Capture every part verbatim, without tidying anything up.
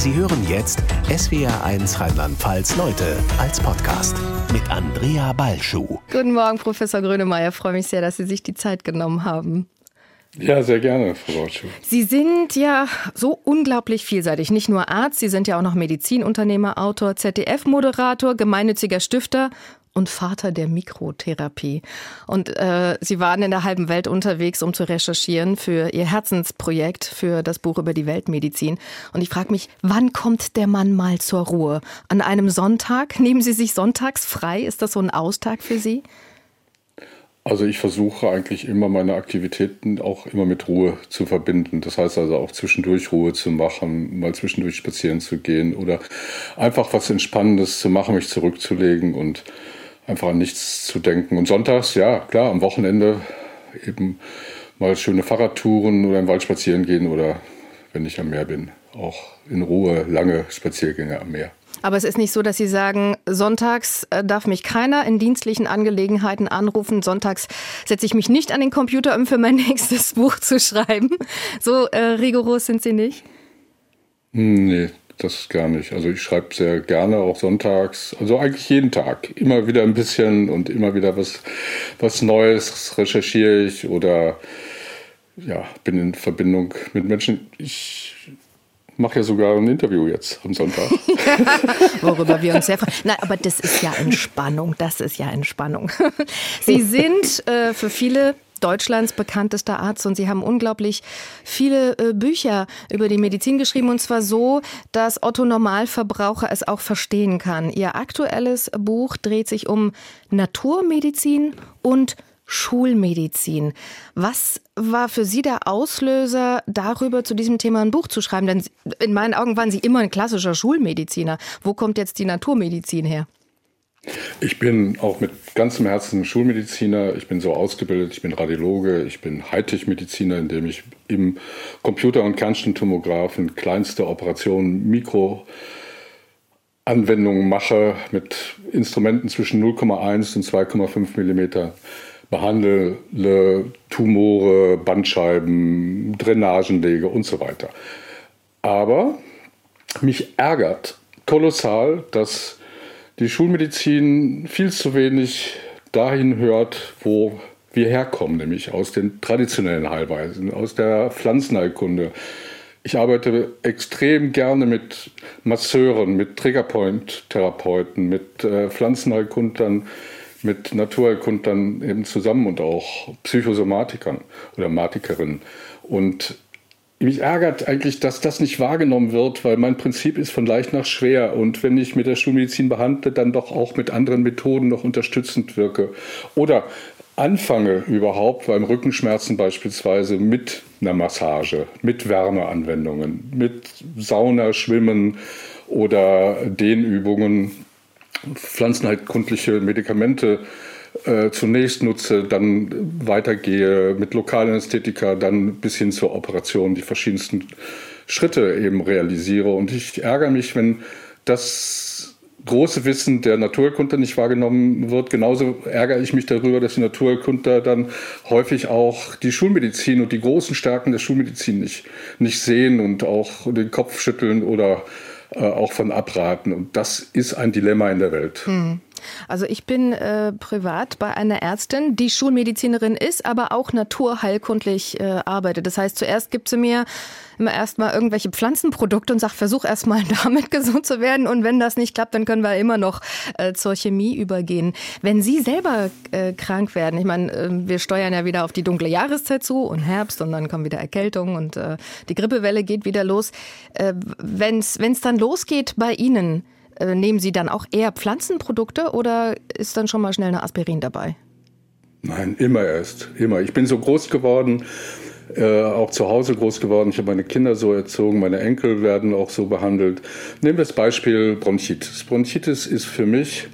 Sie hören jetzt S W R eins Rheinland-Pfalz Leute als Podcast mit Andrea Balschuh. Guten Morgen, Professor Grönemeyer. Ich freue mich sehr, dass Sie sich die Zeit genommen haben. Ja, sehr gerne, Frau Balschuh. Sie sind ja so unglaublich vielseitig. Nicht nur Arzt, Sie sind ja auch noch Medizinunternehmer, Autor, Z D F-Moderator, gemeinnütziger Stifter und Vater der Mikrotherapie. Und äh, Sie waren in der halben Welt unterwegs, um zu recherchieren für Ihr Herzensprojekt, für das Buch über die Weltmedizin. Und ich frage mich, wann kommt der Mann mal zur Ruhe? An einem Sonntag? Nehmen Sie sich sonntags frei? Ist das so ein Austag für Sie? Also ich versuche eigentlich immer meine Aktivitäten auch immer mit Ruhe zu verbinden. Das heißt also auch zwischendurch Ruhe zu machen, mal zwischendurch spazieren zu gehen oder einfach was Entspannendes zu machen, mich zurückzulegen und einfach an nichts zu denken. Und sonntags, ja klar, am Wochenende eben mal schöne Fahrradtouren oder im Wald spazieren gehen oder, wenn ich am Meer bin, auch in Ruhe lange Spaziergänge am Meer. Aber es ist nicht so, dass Sie sagen, sonntags darf mich keiner in dienstlichen Angelegenheiten anrufen. Sonntags setze ich mich nicht an den Computer, um für mein nächstes Buch zu schreiben. So äh, rigoros sind Sie nicht? Nee, das gar nicht. Also ich schreibe sehr gerne, auch sonntags. Also eigentlich jeden Tag. Immer wieder ein bisschen und immer wieder was, was Neues recherchiere ich oder ja, bin in Verbindung mit Menschen. Ich mache ja sogar ein Interview jetzt am Sonntag. Ja, worüber wir uns sehr freuen. Na, aber das ist ja Entspannung. Das ist ja Entspannung. Sie sind äh, für viele Deutschlands bekanntester Arzt und Sie haben unglaublich viele äh, Bücher über die Medizin geschrieben und zwar so, dass Otto Normalverbraucher es auch verstehen kann. Ihr aktuelles Buch dreht sich um Naturmedizin und Schulmedizin. Was war für Sie der Auslöser, darüber zu diesem Thema ein Buch zu schreiben? Denn in meinen Augen waren Sie immer ein klassischer Schulmediziner. Wo kommt jetzt die Naturmedizin her? Ich bin auch mit ganzem Herzen Schulmediziner. Ich bin so ausgebildet, ich bin Radiologe, ich bin Hightech-Mediziner, indem ich im Computer- und Kernspintomographen kleinste Operationen, Mikroanwendungen mache mit Instrumenten zwischen null Komma eins und zwei Komma fünf Millimeter. Behandle Tumore, Bandscheiben, Drainagen lege und so weiter. Aber mich ärgert kolossal, dass die Schulmedizin viel zu wenig dahin hört, wo wir herkommen, nämlich aus den traditionellen Heilweisen, aus der Pflanzenheilkunde. Ich arbeite extrem gerne mit Masseuren, mit Triggerpoint-Therapeuten, mit äh, Pflanzenheilkundlern, mit Naturheilkundlern eben zusammen und auch Psychosomatikern oder Matikerinnen. Und mich ärgert eigentlich, dass das nicht wahrgenommen wird, weil mein Prinzip ist von leicht nach schwer. Und wenn ich mit der Schulmedizin behandle, dann doch auch mit anderen Methoden noch unterstützend wirke. Oder anfange überhaupt beim Rückenschmerzen beispielsweise mit einer Massage, mit Wärmeanwendungen, mit Sauna, Schwimmen oder Dehnübungen, pflanzenheilkundliche Medikamente äh, zunächst nutze, dann weitergehe mit Lokalanästhetika, dann bis hin zur Operation die verschiedensten Schritte eben realisiere. Und ich ärgere mich, wenn das große Wissen der Naturheilkundler nicht wahrgenommen wird. Genauso ärgere ich mich darüber, dass die Naturheilkundler dann häufig auch die Schulmedizin und die großen Stärken der Schulmedizin nicht, nicht sehen und auch den Kopf schütteln oder auch von abraten. Und das ist ein Dilemma in der Welt. Hm. Also ich bin äh, privat bei einer Ärztin, die Schulmedizinerin ist, aber auch naturheilkundlich äh, arbeitet. Das heißt, zuerst gibt sie mir immer erstmal irgendwelche Pflanzenprodukte und sagt, versuch erstmal damit gesund zu werden. Und wenn das nicht klappt, dann können wir immer noch äh, zur Chemie übergehen. Wenn Sie selber äh, krank werden, ich meine, äh, wir steuern ja wieder auf die dunkle Jahreszeit zu und Herbst und dann kommen wieder Erkältungen und äh, die Grippewelle geht wieder los. Äh, wenn es dann losgeht bei Ihnen, äh, nehmen Sie dann auch eher Pflanzenprodukte oder ist dann schon mal schnell eine Aspirin dabei? Nein, immer erst, immer. Ich bin so groß geworden, äh, auch zu Hause groß geworden. Ich habe meine Kinder so erzogen, meine Enkel werden auch so behandelt. Nehmen wir das Beispiel Bronchitis. Bronchitis ist für mich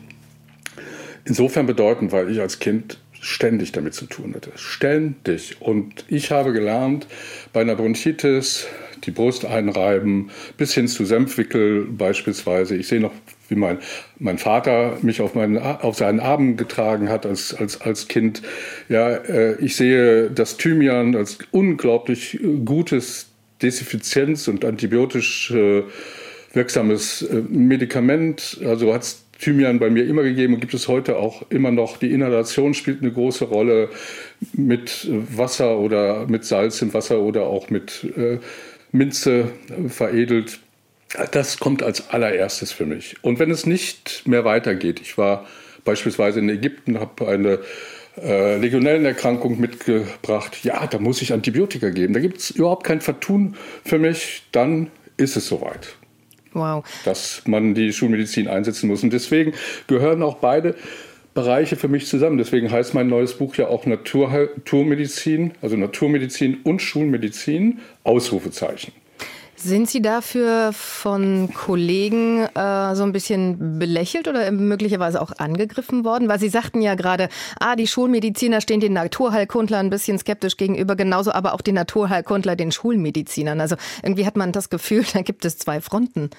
insofern bedeutend, weil ich als Kind ständig damit zu tun hatte. Ständig. Und ich habe gelernt, bei einer Bronchitis die Brust einreiben, bis hin zu Senfwickel beispielsweise. Ich sehe noch, wie mein, mein Vater mich auf, meinen, auf seinen Arm getragen hat als, als, als Kind. Ja, äh, ich sehe das Thymian als unglaublich gutes Desinfizienz- und antibiotisch äh, wirksames äh, Medikament. Also hat es Thymian bei mir immer gegeben und gibt es heute auch immer noch. Die Inhalation spielt eine große Rolle mit Wasser oder mit Salz im Wasser oder auch mit äh, Minze veredelt. Das kommt als allererstes für mich. Und wenn es nicht mehr weitergeht, ich war beispielsweise in Ägypten, habe eine äh, Legionellenerkrankung mitgebracht, ja, da muss ich Antibiotika geben. Da gibt es überhaupt kein Vertun für mich, dann ist es soweit. Wow. Dass man die Schulmedizin einsetzen muss. Und deswegen gehören auch beide Bereiche für mich zusammen. Deswegen heißt mein neues Buch ja auch Natur, Naturmedizin, also Naturmedizin und Schulmedizin, Ausrufezeichen. Sind Sie dafür von Kollegen äh, so ein bisschen belächelt oder möglicherweise auch angegriffen worden? Weil Sie sagten ja gerade, ah, die Schulmediziner stehen den Naturheilkundlern ein bisschen skeptisch gegenüber, genauso aber auch die Naturheilkundler den Schulmedizinern. Also irgendwie hat man das Gefühl, da gibt es zwei Fronten.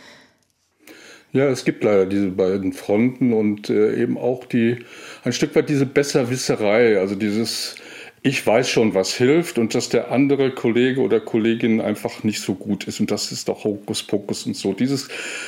Ja, es gibt leider diese beiden Fronten und äh, eben auch die ein Stück weit diese Besserwisserei, also dieses ich weiß schon, was hilft und dass der andere Kollege oder Kollegin einfach nicht so gut ist und das ist doch Hokuspokus und so. Dieses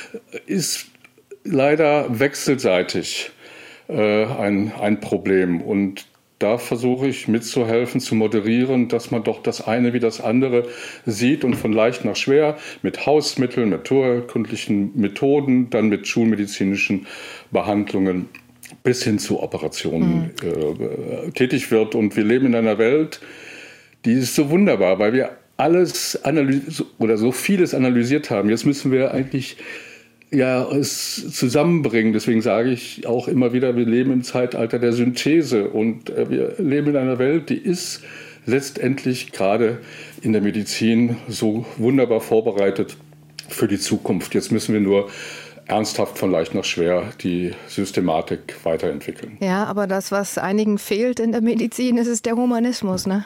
ist leider wechselseitig äh, ein, ein Problem und da versuche ich mitzuhelfen, zu moderieren, dass man doch das eine wie das andere sieht und von leicht nach schwer mit Hausmitteln, naturkundlichen Methoden, dann mit schulmedizinischen Behandlungen bis hin zu Operationen mhm. äh, tätig wird. Und wir leben in einer Welt, die ist so wunderbar, weil wir alles analysiert oder so vieles analysiert haben. Jetzt müssen wir eigentlich ja, es zusammenbringen. Deswegen sage ich auch immer wieder, wir leben im Zeitalter der Synthese und äh, wir leben in einer Welt, die ist letztendlich gerade in der Medizin so wunderbar vorbereitet für die Zukunft. Jetzt müssen wir nur ernsthaft von leicht nach schwer die Systematik weiterentwickeln. Ja, aber das, was einigen fehlt in der Medizin, ist es der Humanismus, ne?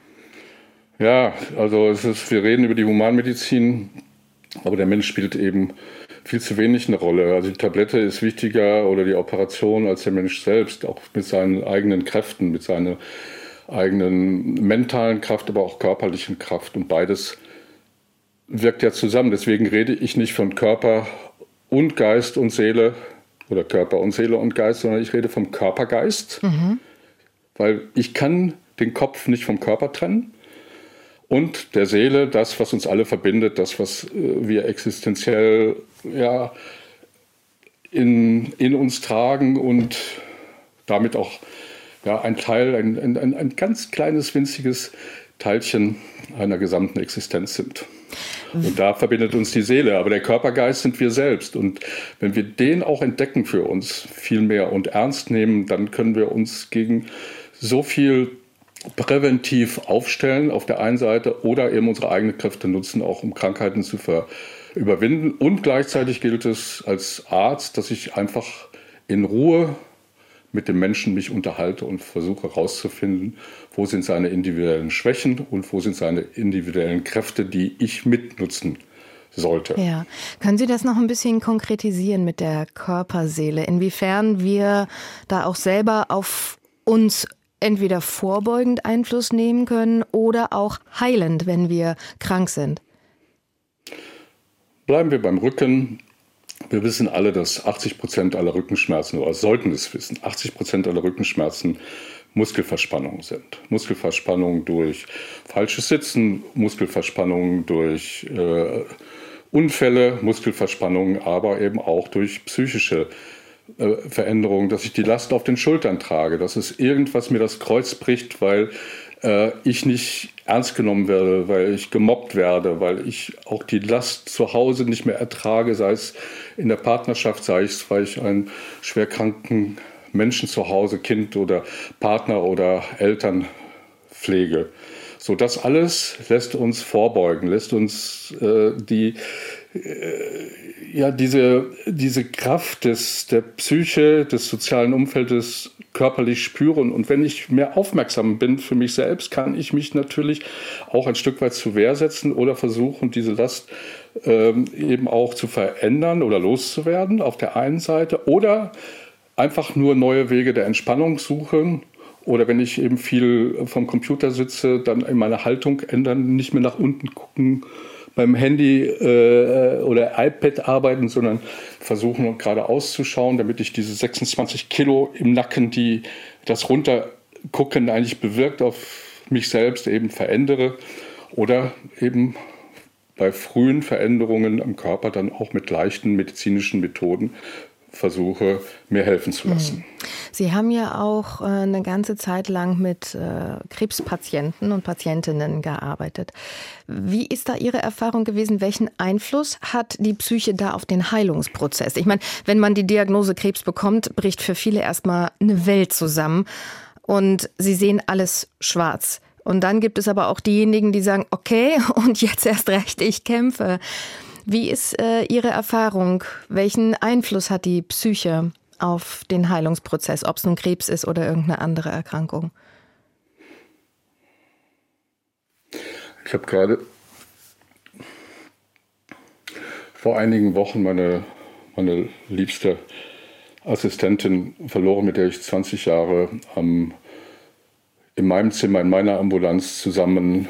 Ja, also es ist, wir reden über die Humanmedizin, aber der Mensch spielt eben viel zu wenig eine Rolle. Also die Tablette ist wichtiger oder die Operation als der Mensch selbst, auch mit seinen eigenen Kräften, mit seiner eigenen mentalen Kraft, aber auch körperlichen Kraft. Und beides wirkt ja zusammen. Deswegen rede ich nicht von Körper und Geist und Seele oder Körper und Seele und Geist, sondern ich rede vom Körpergeist, mhm. weil ich kann den Kopf nicht vom Körper trennen und der Seele, das, was uns alle verbindet, das, was wir existenziell ja, in, in uns tragen und damit auch ja, ein Teil, ein, ein, ein ganz kleines, winziges Teilchen einer gesamten Existenz sind. Und da verbindet uns die Seele, aber der Körpergeist sind wir selbst. Und wenn wir den auch entdecken für uns viel mehr und ernst nehmen, dann können wir uns gegen so viel präventiv aufstellen auf der einen Seite oder eben unsere eigenen Kräfte nutzen, auch um Krankheiten zu ver- überwinden. Und gleichzeitig gilt es als Arzt, dass ich einfach in Ruhe mit dem Menschen mich unterhalte und versuche herauszufinden, wo sind seine individuellen Schwächen und wo sind seine individuellen Kräfte, die ich mitnutzen sollte. Ja, können Sie das noch ein bisschen konkretisieren mit der Körperseele? Inwiefern wir da auch selber auf uns entweder vorbeugend Einfluss nehmen können oder auch heilend, wenn wir krank sind? Bleiben wir beim Rücken. Wir wissen alle, dass achtzig Prozent aller Rückenschmerzen, oder sollten es wissen, achtzig Prozent aller Rückenschmerzen Muskelverspannungen sind. Muskelverspannungen durch falsches Sitzen, Muskelverspannungen durch äh, Unfälle, Muskelverspannungen, aber eben auch durch psychische äh, Veränderungen, dass ich die Last auf den Schultern trage, dass es irgendwas mir das Kreuz bricht, weil äh, ich nicht ernst genommen werde, weil ich gemobbt werde, weil ich auch die Last zu Hause nicht mehr ertrage, sei es in der Partnerschaft, sei es, weil ich einen schwerkranken Menschen zu Hause, Kind oder Partner oder Eltern pflege. So, das alles lässt uns vorbeugen, lässt uns äh, die, äh, ja, diese, diese Kraft des, der Psyche, des sozialen Umfeldes körperlich spüren. Und wenn ich mehr aufmerksam bin für mich selbst, kann ich mich natürlich auch ein Stück weit zur Wehr setzen oder versuchen, diese Last ähm, eben auch zu verändern oder loszuwerden auf der einen Seite oder einfach nur neue Wege der Entspannung suchen. Oder wenn ich eben viel vom Computer sitze, dann in meiner Haltung ändern, nicht mehr nach unten gucken, beim Handy äh, oder iPad arbeiten, sondern versuchen gerade auszuschauen, damit ich diese sechsundzwanzig Kilo im Nacken, die das Runtergucken eigentlich bewirkt auf mich selbst, eben verändere oder eben bei frühen Veränderungen am Körper dann auch mit leichten medizinischen Methoden versuche, mir helfen zu lassen. Sie haben ja auch eine ganze Zeit lang mit Krebspatienten und Patientinnen gearbeitet. Wie ist da Ihre Erfahrung gewesen? Welchen Einfluss hat die Psyche da auf den Heilungsprozess? Ich meine, wenn man die Diagnose Krebs bekommt, bricht für viele erstmal eine Welt zusammen und sie sehen alles schwarz. Und dann gibt es aber auch diejenigen, die sagen, okay, und jetzt erst recht, ich kämpfe. Wie ist äh, Ihre Erfahrung? Welchen Einfluss hat die Psyche auf den Heilungsprozess, ob es nun Krebs ist oder irgendeine andere Erkrankung? Ich habe gerade vor einigen Wochen meine, meine liebste Assistentin verloren, mit der ich zwanzig Jahre am, in meinem Zimmer, in meiner Ambulanz zusammen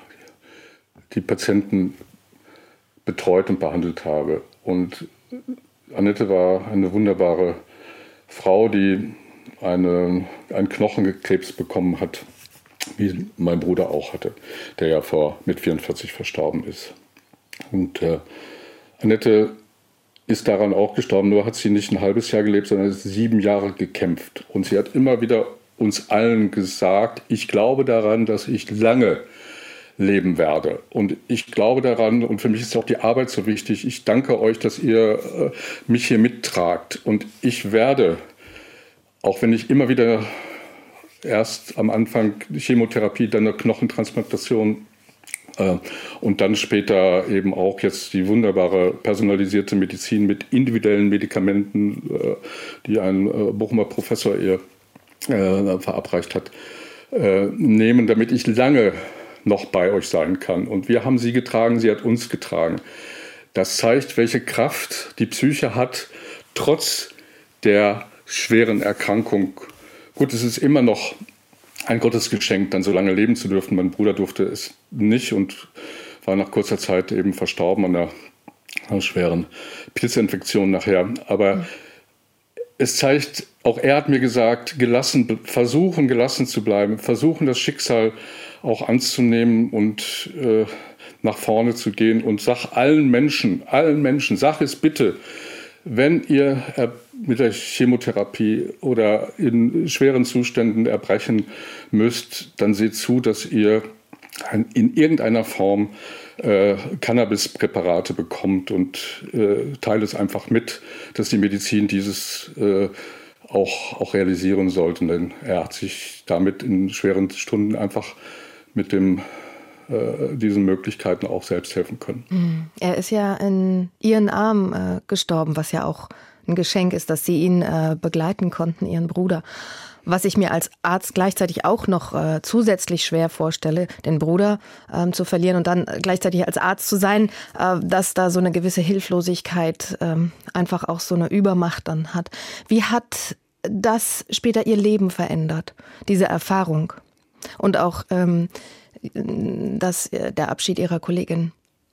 die Patienten betreut und behandelt habe. Und Annette war eine wunderbare Frau, die eine, einen Knochenkrebs bekommen hat, wie mein Bruder auch hatte, der ja vor mit vierundvierzig verstorben ist. Und äh, Annette ist daran auch gestorben, nur hat sie nicht ein halbes Jahr gelebt, sondern sieben Jahre gekämpft. Und sie hat immer wieder uns allen gesagt, ich glaube daran, dass ich lange leben werde. Und ich glaube daran, und für mich ist auch die Arbeit so wichtig, ich danke euch, dass ihr äh, mich hier mittragt. Und ich werde, auch wenn ich immer wieder erst am Anfang Chemotherapie, dann eine Knochentransplantation äh, und dann später eben auch jetzt die wunderbare personalisierte Medizin mit individuellen Medikamenten, äh, die ein äh, Bochumer Professor ihr äh, verabreicht hat, äh, nehmen, damit ich lange noch bei euch sein kann. Und wir haben sie getragen, sie hat uns getragen. Das zeigt, welche Kraft die Psyche hat, trotz der schweren Erkrankung. Gut, es ist immer noch ein Gottesgeschenk, dann so lange leben zu dürfen. Mein Bruder durfte es nicht und war nach kurzer Zeit eben verstorben an einer, einer schweren Pilzinfektion nachher. Aber mhm. es zeigt, auch er hat mir gesagt, gelassen, versuchen gelassen zu bleiben, versuchen das Schicksal auch anzunehmen und äh, nach vorne zu gehen und sag allen Menschen, allen Menschen, sag es bitte, wenn ihr äh, mit der Chemotherapie oder in schweren Zuständen erbrechen müsst, dann seht zu, dass ihr ein, in irgendeiner Form äh, Cannabispräparate bekommt und äh, teilt es einfach mit, dass die Medizin dieses äh, auch, auch realisieren sollte. Denn er hat sich damit in schweren Stunden einfach mit dem, äh, diesen Möglichkeiten auch selbst helfen können. Er ist ja in Ihren Armen äh, gestorben, was ja auch ein Geschenk ist, dass Sie ihn äh, begleiten konnten, Ihren Bruder. Was ich mir als Arzt gleichzeitig auch noch äh, zusätzlich schwer vorstelle, den Bruder ähm, zu verlieren und dann gleichzeitig als Arzt zu sein, äh, dass da so eine gewisse Hilflosigkeit ähm, einfach auch so eine Übermacht dann hat. Wie hat das später Ihr Leben verändert, diese Erfahrung? Und auch ähm, das, der Abschied Ihrer Kollegin.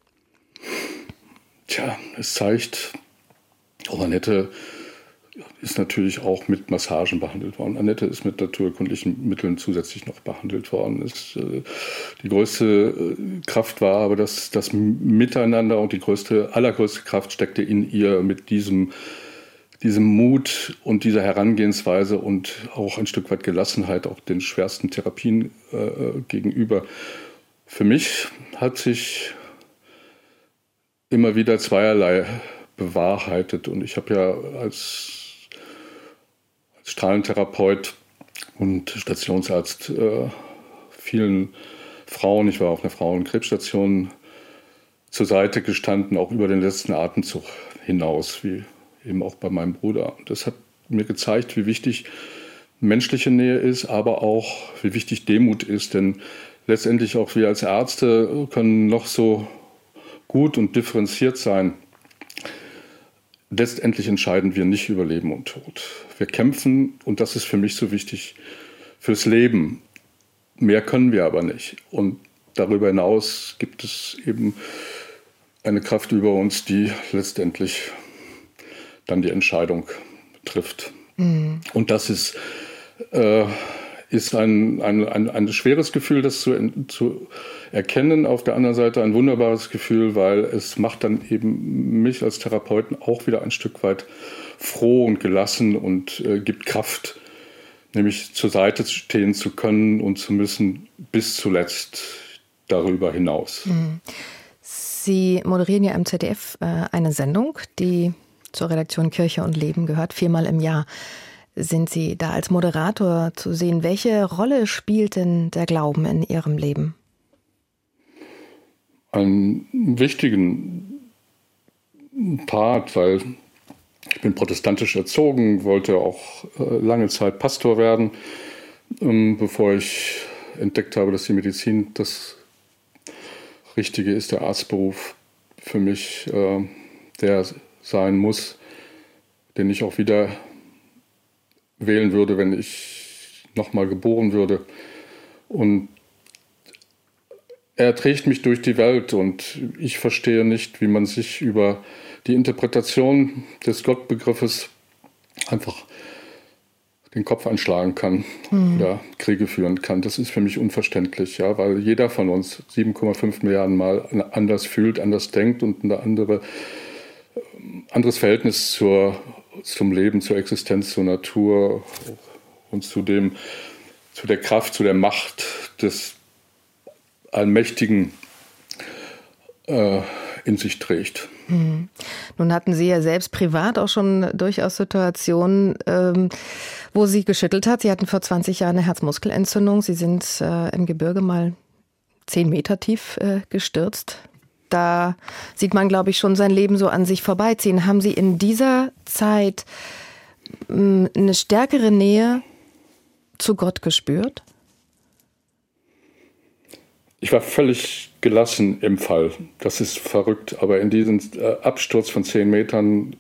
Tja, es zeigt, auch Annette ist natürlich auch mit Massagen behandelt worden. Annette ist mit naturkundlichen Mitteln zusätzlich noch behandelt worden. Es, äh, die größte Kraft war aber das, das Miteinander und die größte, allergrößte Kraft steckte in ihr mit diesem diesem Mut und dieser Herangehensweise und auch ein Stück weit Gelassenheit auch den schwersten Therapien äh, gegenüber. Für mich hat sich immer wieder zweierlei bewahrheitet. Und ich habe ja als, als Strahlentherapeut und Stationsarzt äh, vielen Frauen, ich war auf einer Frauenkrebsstation, zur Seite gestanden, auch über den letzten Atemzug hinaus, wie eben auch bei meinem Bruder. Das hat mir gezeigt, wie wichtig menschliche Nähe ist, aber auch wie wichtig Demut ist. Denn letztendlich auch wir als Ärzte können noch so gut und differenziert sein. Letztendlich entscheiden wir nicht über Leben und Tod. Wir kämpfen, und das ist für mich so wichtig, fürs Leben. Mehr können wir aber nicht. Und darüber hinaus gibt es eben eine Kraft über uns, die letztendlich dann die Entscheidung trifft. Mhm. Und das ist, äh, ist ein, ein, ein, ein schweres Gefühl, das zu, zu erkennen. Auf der anderen Seite ein wunderbares Gefühl, weil es macht dann eben mich als Therapeuten auch wieder ein Stück weit froh und gelassen und äh, gibt Kraft, nämlich zur Seite stehen zu können und zu müssen bis zuletzt darüber hinaus. Sie moderieren ja im Z D F äh, eine Sendung, die zur Redaktion Kirche und Leben gehört. Viermal im Jahr sind Sie da als Moderator zu sehen. Welche Rolle spielt denn der Glauben in Ihrem Leben? Einen wichtigen Part, weil ich bin protestantisch erzogen, wollte auch äh, lange Zeit Pastor werden, ähm, bevor ich entdeckt habe, dass die Medizin das Richtige ist, der Arztberuf für mich, äh, der sein muss, den ich auch wieder wählen würde, wenn ich nochmal geboren würde. Und er trägt mich durch die Welt und ich verstehe nicht, wie man sich über die Interpretation des Gottbegriffes einfach den Kopf anschlagen kann mhm. oder Kriege führen kann. Das ist für mich unverständlich, ja, weil jeder von uns sieben Komma fünf Milliarden Mal anders fühlt, anders denkt und ein andere, anderes Verhältnis zur, zum Leben, zur Existenz, zur Natur und zu dem, zu der Kraft, zu der Macht des Allmächtigen äh, in sich trägt. Hm. Nun hatten Sie ja selbst privat auch schon durchaus Situationen, ähm, wo Sie geschüttelt hat. Sie hatten vor zwanzig Jahren eine Herzmuskelentzündung. Sie sind äh, im Gebirge mal zehn Meter tief äh, gestürzt. Da sieht man, glaube ich, schon sein Leben so an sich vorbeiziehen. Haben Sie in dieser Zeit mh, eine stärkere Nähe zu Gott gespürt? Ich war völlig gelassen im Fall. Das ist verrückt. Aber in diesem Absturz von zehn Metern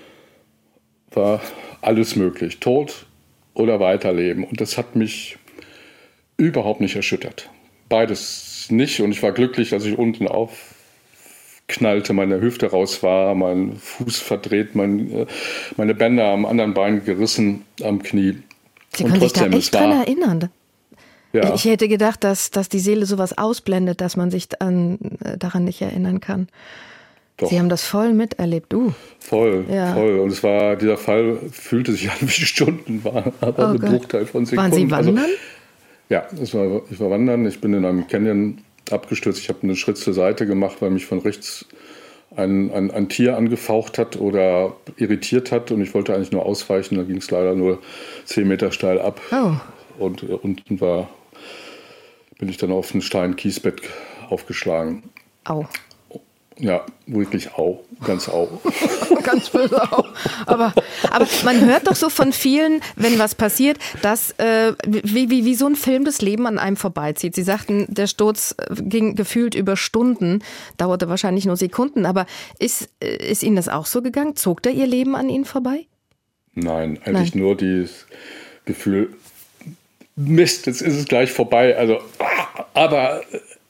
war alles möglich. Tod oder weiterleben. Und das hat mich überhaupt nicht erschüttert. Beides nicht. Und ich war glücklich, als ich unten aufknallte, meine Hüfte raus war, mein Fuß verdreht, mein, meine Bänder am anderen Bein gerissen am Knie. Sie können sich da echt dran erinnern. Ja. Ich hätte gedacht, dass, dass die Seele sowas ausblendet, dass man sich an, daran nicht erinnern kann. Doch. Sie haben das voll miterlebt, du. Voll, ja. voll. Und es war, dieser Fall fühlte sich an wie Stunden, war aber oh ein Bruchteil von Sekunden. Waren Sie wandern? Also, ja, es war, ich war wandern. Ich bin in einem Canyon abgestürzt. Ich habe einen Schritt zur Seite gemacht, weil mich von rechts ein, ein, ein Tier angefaucht hat oder irritiert hat. Und ich wollte eigentlich nur ausweichen. Da ging es leider nur zehn Meter steil ab. Oh. Und äh, unten war... bin ich dann auf ein Stein-Kiesbett aufgeschlagen. Au. Ja, wirklich au. Ganz au. Ganz böse au. Aber, aber man hört doch so von vielen, wenn was passiert, dass äh, wie, wie, wie so ein Film das Leben an einem vorbeizieht. Sie sagten, der Sturz ging gefühlt über Stunden, dauerte wahrscheinlich nur Sekunden. Aber ist, ist Ihnen das auch so gegangen? Zog da Ihr Leben an Ihnen vorbei? Nein, eigentlich Nein. nur dieses Gefühl, Mist, jetzt ist es gleich vorbei. Also, aber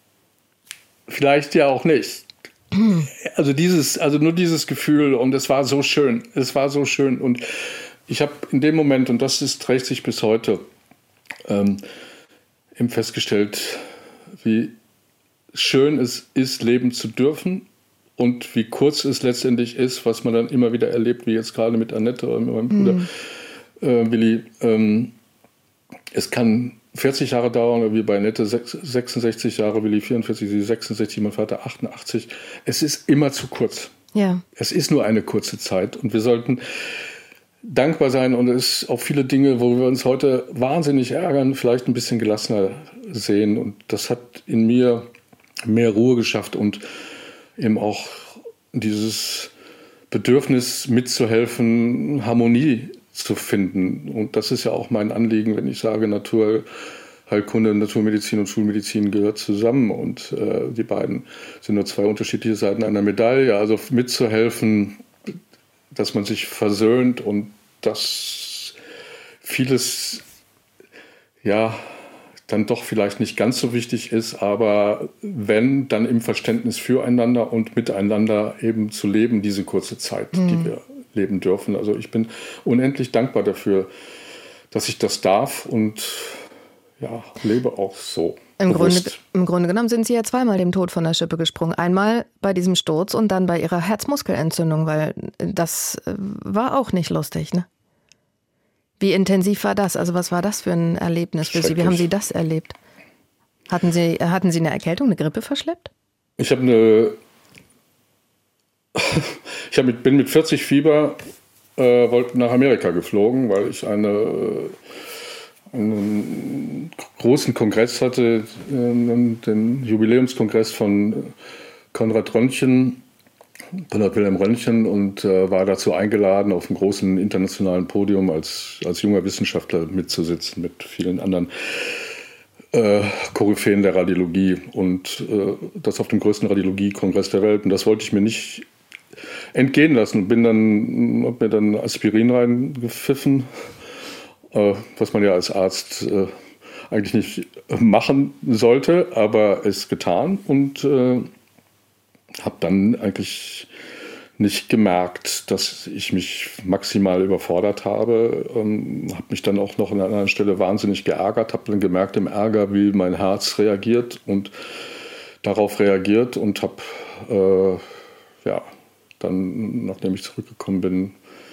vielleicht ja auch nicht. Also dieses, also nur dieses Gefühl und es war so schön. Es war so schön und ich habe in dem Moment, und das ist, trägt sich bis heute, ähm, eben festgestellt, wie schön es ist, leben zu dürfen und wie kurz es letztendlich ist, was man dann immer wieder erlebt, wie jetzt gerade mit Annette oder mit meinem Bruder mm. äh, Willi. Ähm, Es kann vierzig Jahre dauern, oder wie bei Annette sechsundsechzig Jahre, Willi vierundvierzig, sie sechsundsechzig, mein Vater achtundachtzig. Es ist immer zu kurz. Ja. Es ist nur eine kurze Zeit und wir sollten dankbar sein und es ist auch viele Dinge, wo wir uns heute wahnsinnig ärgern, vielleicht ein bisschen gelassener sehen und das hat in mir mehr Ruhe geschafft und eben auch dieses Bedürfnis mitzuhelfen, Harmonie zu finden. Und das ist ja auch mein Anliegen, wenn ich sage, Naturheilkunde, Naturmedizin und Schulmedizin gehört zusammen. Und äh, die beiden sind nur zwei unterschiedliche Seiten einer Medaille. Also mitzuhelfen, dass man sich versöhnt und dass vieles ja dann doch vielleicht nicht ganz so wichtig ist, aber wenn, dann im Verständnis füreinander und miteinander eben zu leben, diese kurze Zeit, mhm. die wir leben dürfen. Also ich bin unendlich dankbar dafür, dass ich das darf und ja, lebe auch so. Im Grunde, Im Grunde genommen sind Sie ja zweimal dem Tod von der Schippe gesprungen. Einmal bei diesem Sturz und dann bei Ihrer Herzmuskelentzündung, weil das war auch nicht lustig, ne? Wie intensiv war das? Also was war das für ein Erlebnis für Sie? Wie haben Sie das erlebt? Hatten Sie, hatten Sie eine Erkältung, eine Grippe verschleppt? Ich habe eine... ich hab mit, bin mit vierzig Fieber äh, wollte nach Amerika geflogen, weil ich eine... einen großen Kongress hatte, den Jubiläumskongress von Konrad Röntgen, Konrad Wilhelm Röntgen, und war dazu eingeladen, auf einem großen internationalen Podium als, als junger Wissenschaftler mitzusitzen mit vielen anderen äh, Koryphäen der Radiologie, und äh, das auf dem größten Radiologie-Kongress der Welt. Und das wollte ich mir nicht entgehen lassen und bin dann, hab mir dann Aspirin reingepfiffen, was man ja als Arzt äh, eigentlich nicht machen sollte, aber es getan und äh, habe dann eigentlich nicht gemerkt, dass ich mich maximal überfordert habe. Ähm, habe mich dann auch noch an einer anderen Stelle wahnsinnig geärgert, habe dann gemerkt im Ärger, wie mein Herz reagiert und darauf reagiert und habe äh, ja, dann, nachdem ich zurückgekommen bin,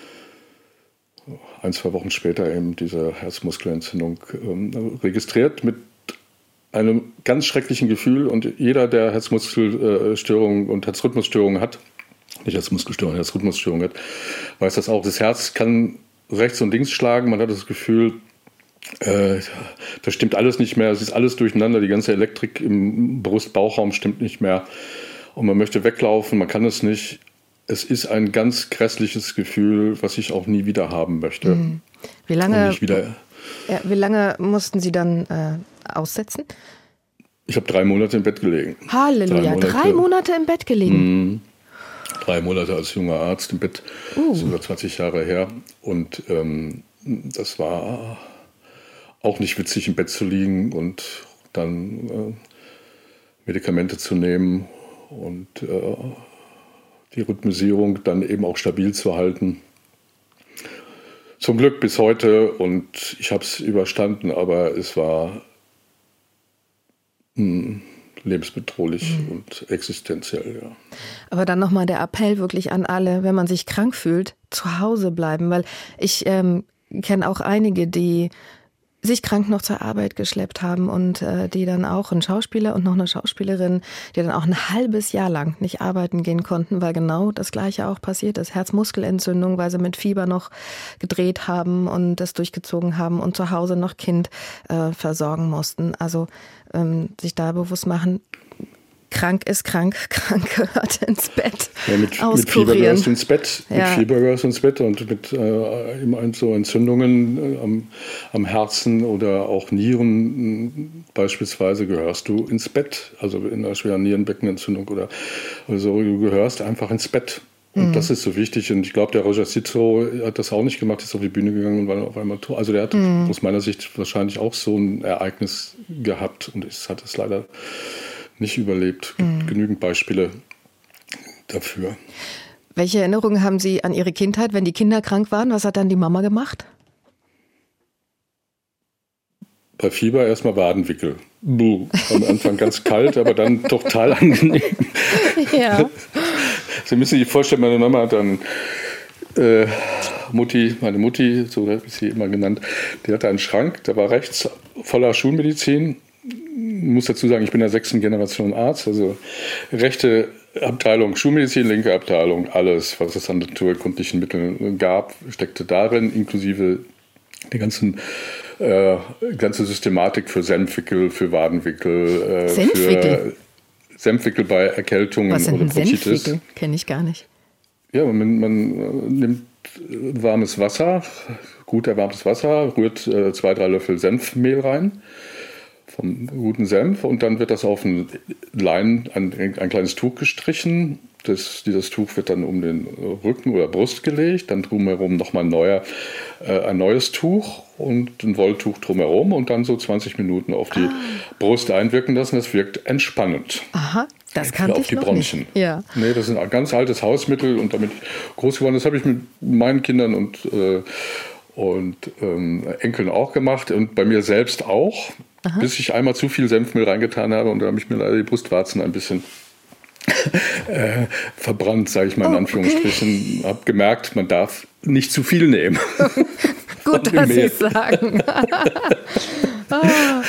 ein, zwei Wochen später eben diese Herzmuskelentzündung ähm, registriert mit einem ganz schrecklichen Gefühl. Und jeder, der Herzmuskelstörungen und Herzrhythmusstörungen hat, nicht Herzmuskelstörungen, Herzrhythmusstörungen hat, weiß das auch. Das Herz kann rechts und links schlagen. Man hat das Gefühl, äh, das stimmt alles nicht mehr. Es ist alles durcheinander. Die ganze Elektrik im Brust-Bauchraum stimmt nicht mehr. Und man möchte weglaufen, man kann es nicht. Es ist ein ganz grässliches Gefühl, was ich auch nie wieder haben möchte. Wie lange, nicht wieder, ja, wie lange mussten Sie dann äh, aussetzen? Ich habe drei Monate im Bett gelegen. Halleluja, drei Monate, drei Monate im Bett gelegen? Mh, drei Monate als junger Arzt im Bett, uh. das ist über zwanzig Jahre her. Und ähm, das war auch nicht witzig, im Bett zu liegen und dann äh, Medikamente zu nehmen und äh, die Rhythmisierung dann eben auch stabil zu halten. Zum Glück bis heute, und ich habe es überstanden, aber es war mh, lebensbedrohlich mhm. und existenziell. Ja. Aber dann nochmal der Appell wirklich an alle, wenn man sich krank fühlt, zu Hause bleiben, weil ich ähm, kenne auch einige, die sich krank noch zur Arbeit geschleppt haben und äh, die dann auch, ein Schauspieler und noch eine Schauspielerin, die dann auch ein halbes Jahr lang nicht arbeiten gehen konnten, weil genau das Gleiche auch passiert ist. Herzmuskelentzündung, weil sie mit Fieber noch gedreht haben und das durchgezogen haben und zu Hause noch Kind äh, versorgen mussten. Also ähm, sich da bewusst machen, krank ist krank, krank gehört ins Bett. Ja, mit, mit Fieber gehörst du ins Bett. Ja. Mit Fieber gehörst du ins Bett und mit äh, so Entzündungen äh, am, am Herzen oder auch Nieren beispielsweise gehörst du ins Bett. Also in einer schweren Nierenbeckenentzündung oder, oder so, du gehörst einfach ins Bett. Und mhm. das ist so wichtig. Und ich glaube, der Roger Citro hat das auch nicht gemacht, ist auf die Bühne gegangen und war auf einmal tot. Also der hat mhm. aus meiner Sicht wahrscheinlich auch so ein Ereignis gehabt und es hat es leider nicht überlebt. Es gibt mhm. genügend Beispiele dafür. Welche Erinnerungen haben Sie an Ihre Kindheit, wenn die Kinder krank waren? Was hat dann die Mama gemacht? Bei Fieber erstmal Wadenwickel. Buh. Am Anfang ganz kalt, aber dann total angenehm. Ja. Sie müssen sich vorstellen, meine Mama hat dann äh, Mutti, meine Mutti, so habe ich sie immer genannt, die hatte einen Schrank, der war rechts voller Schulmedizin. Ich muss dazu sagen, ich bin der sechsten Generation Arzt, also rechte Abteilung Schulmedizin, linke Abteilung, alles, was es an naturkundlichen Mitteln gab, steckte darin, inklusive die ganzen, äh, ganze Systematik für Senfwickel, für Wadenwickel, äh, Senfwickel? für Senfwickel bei Erkältungen was sind oder Bronchitis. Senfwickel? Kenne ich gar nicht. Ja, man, man nimmt warmes Wasser, gut erwärmtes Wasser, rührt äh, zwei, drei Löffel Senfmehl rein, vom guten Senf und dann wird das auf ein Lein, ein, ein kleines Tuch gestrichen. Das, dieses Tuch wird dann um den Rücken oder Brust gelegt, dann drumherum nochmal ein, neuer, äh, ein neues Tuch und ein Wolltuch drumherum und dann so zwanzig Minuten auf die ah. Brust einwirken lassen. Das wirkt entspannend. Aha, das kannte ich die noch Bronchien. Nicht. Ja. Nee, das ist ein ganz altes Hausmittel und damit groß geworden. Das habe ich mit meinen Kindern und, äh, und ähm, Enkeln auch gemacht und bei mir selbst auch, Aha. bis ich einmal zu viel Senfmehl reingetan habe und da habe ich mir leider die Brustwarzen ein bisschen Äh, verbrannt, sage ich mal in oh, Anführungsstrichen. Okay. Habe gemerkt, man darf nicht zu viel nehmen. Gut, dass Sie es sagen. oh.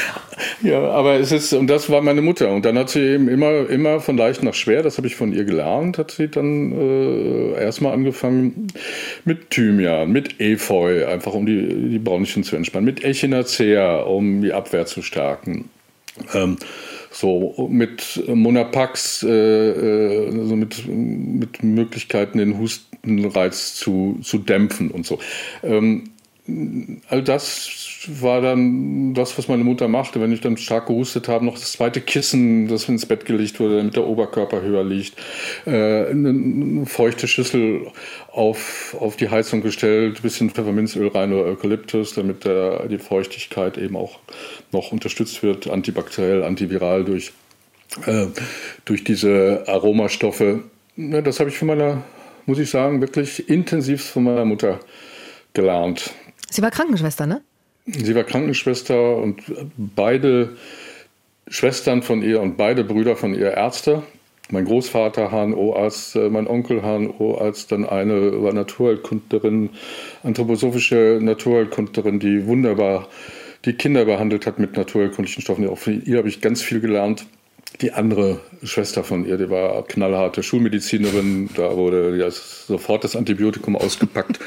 Ja, aber es ist, und das war meine Mutter. Und dann hat sie eben immer, immer von leicht nach schwer, das habe ich von ihr gelernt, hat sie dann äh, erstmal angefangen mit Thymian, mit Efeu, einfach um die, die Bronchien zu entspannen, mit Echinacea, um die Abwehr zu stärken. Ähm, So mit Monapax, äh, also mit, mit Möglichkeiten, den Hustenreiz zu, zu dämpfen und so. Ähm, all das war dann das, was meine Mutter machte. Wenn ich dann stark gehustet habe, noch das zweite Kissen, das ins Bett gelegt wurde, damit der Oberkörper höher liegt. Äh, eine, eine feuchte Schüssel auf, auf die Heizung gestellt, ein bisschen Pfefferminzöl rein oder Eukalyptus, damit der, die Feuchtigkeit eben auch noch unterstützt wird, antibakteriell, antiviral durch, äh, durch diese Aromastoffe. Ja, das habe ich von meiner, muss ich sagen, wirklich intensivst von meiner Mutter gelernt. Sie war Krankenschwester, ne? Sie war Krankenschwester und beide Schwestern von ihr und beide Brüder von ihr Ärzte. Mein Großvater H N O-Arzt, mein Onkel H N O-Arzt, dann eine war Naturheilkundlerin, anthroposophische Naturheilkundlerin, die wunderbar die Kinder behandelt hat mit naturheilkundlichen Stoffen. Auch von ihr habe ich ganz viel gelernt. Die andere Schwester von ihr, die war knallharte Schulmedizinerin. Da wurde ja sofort das Antibiotikum ausgepackt.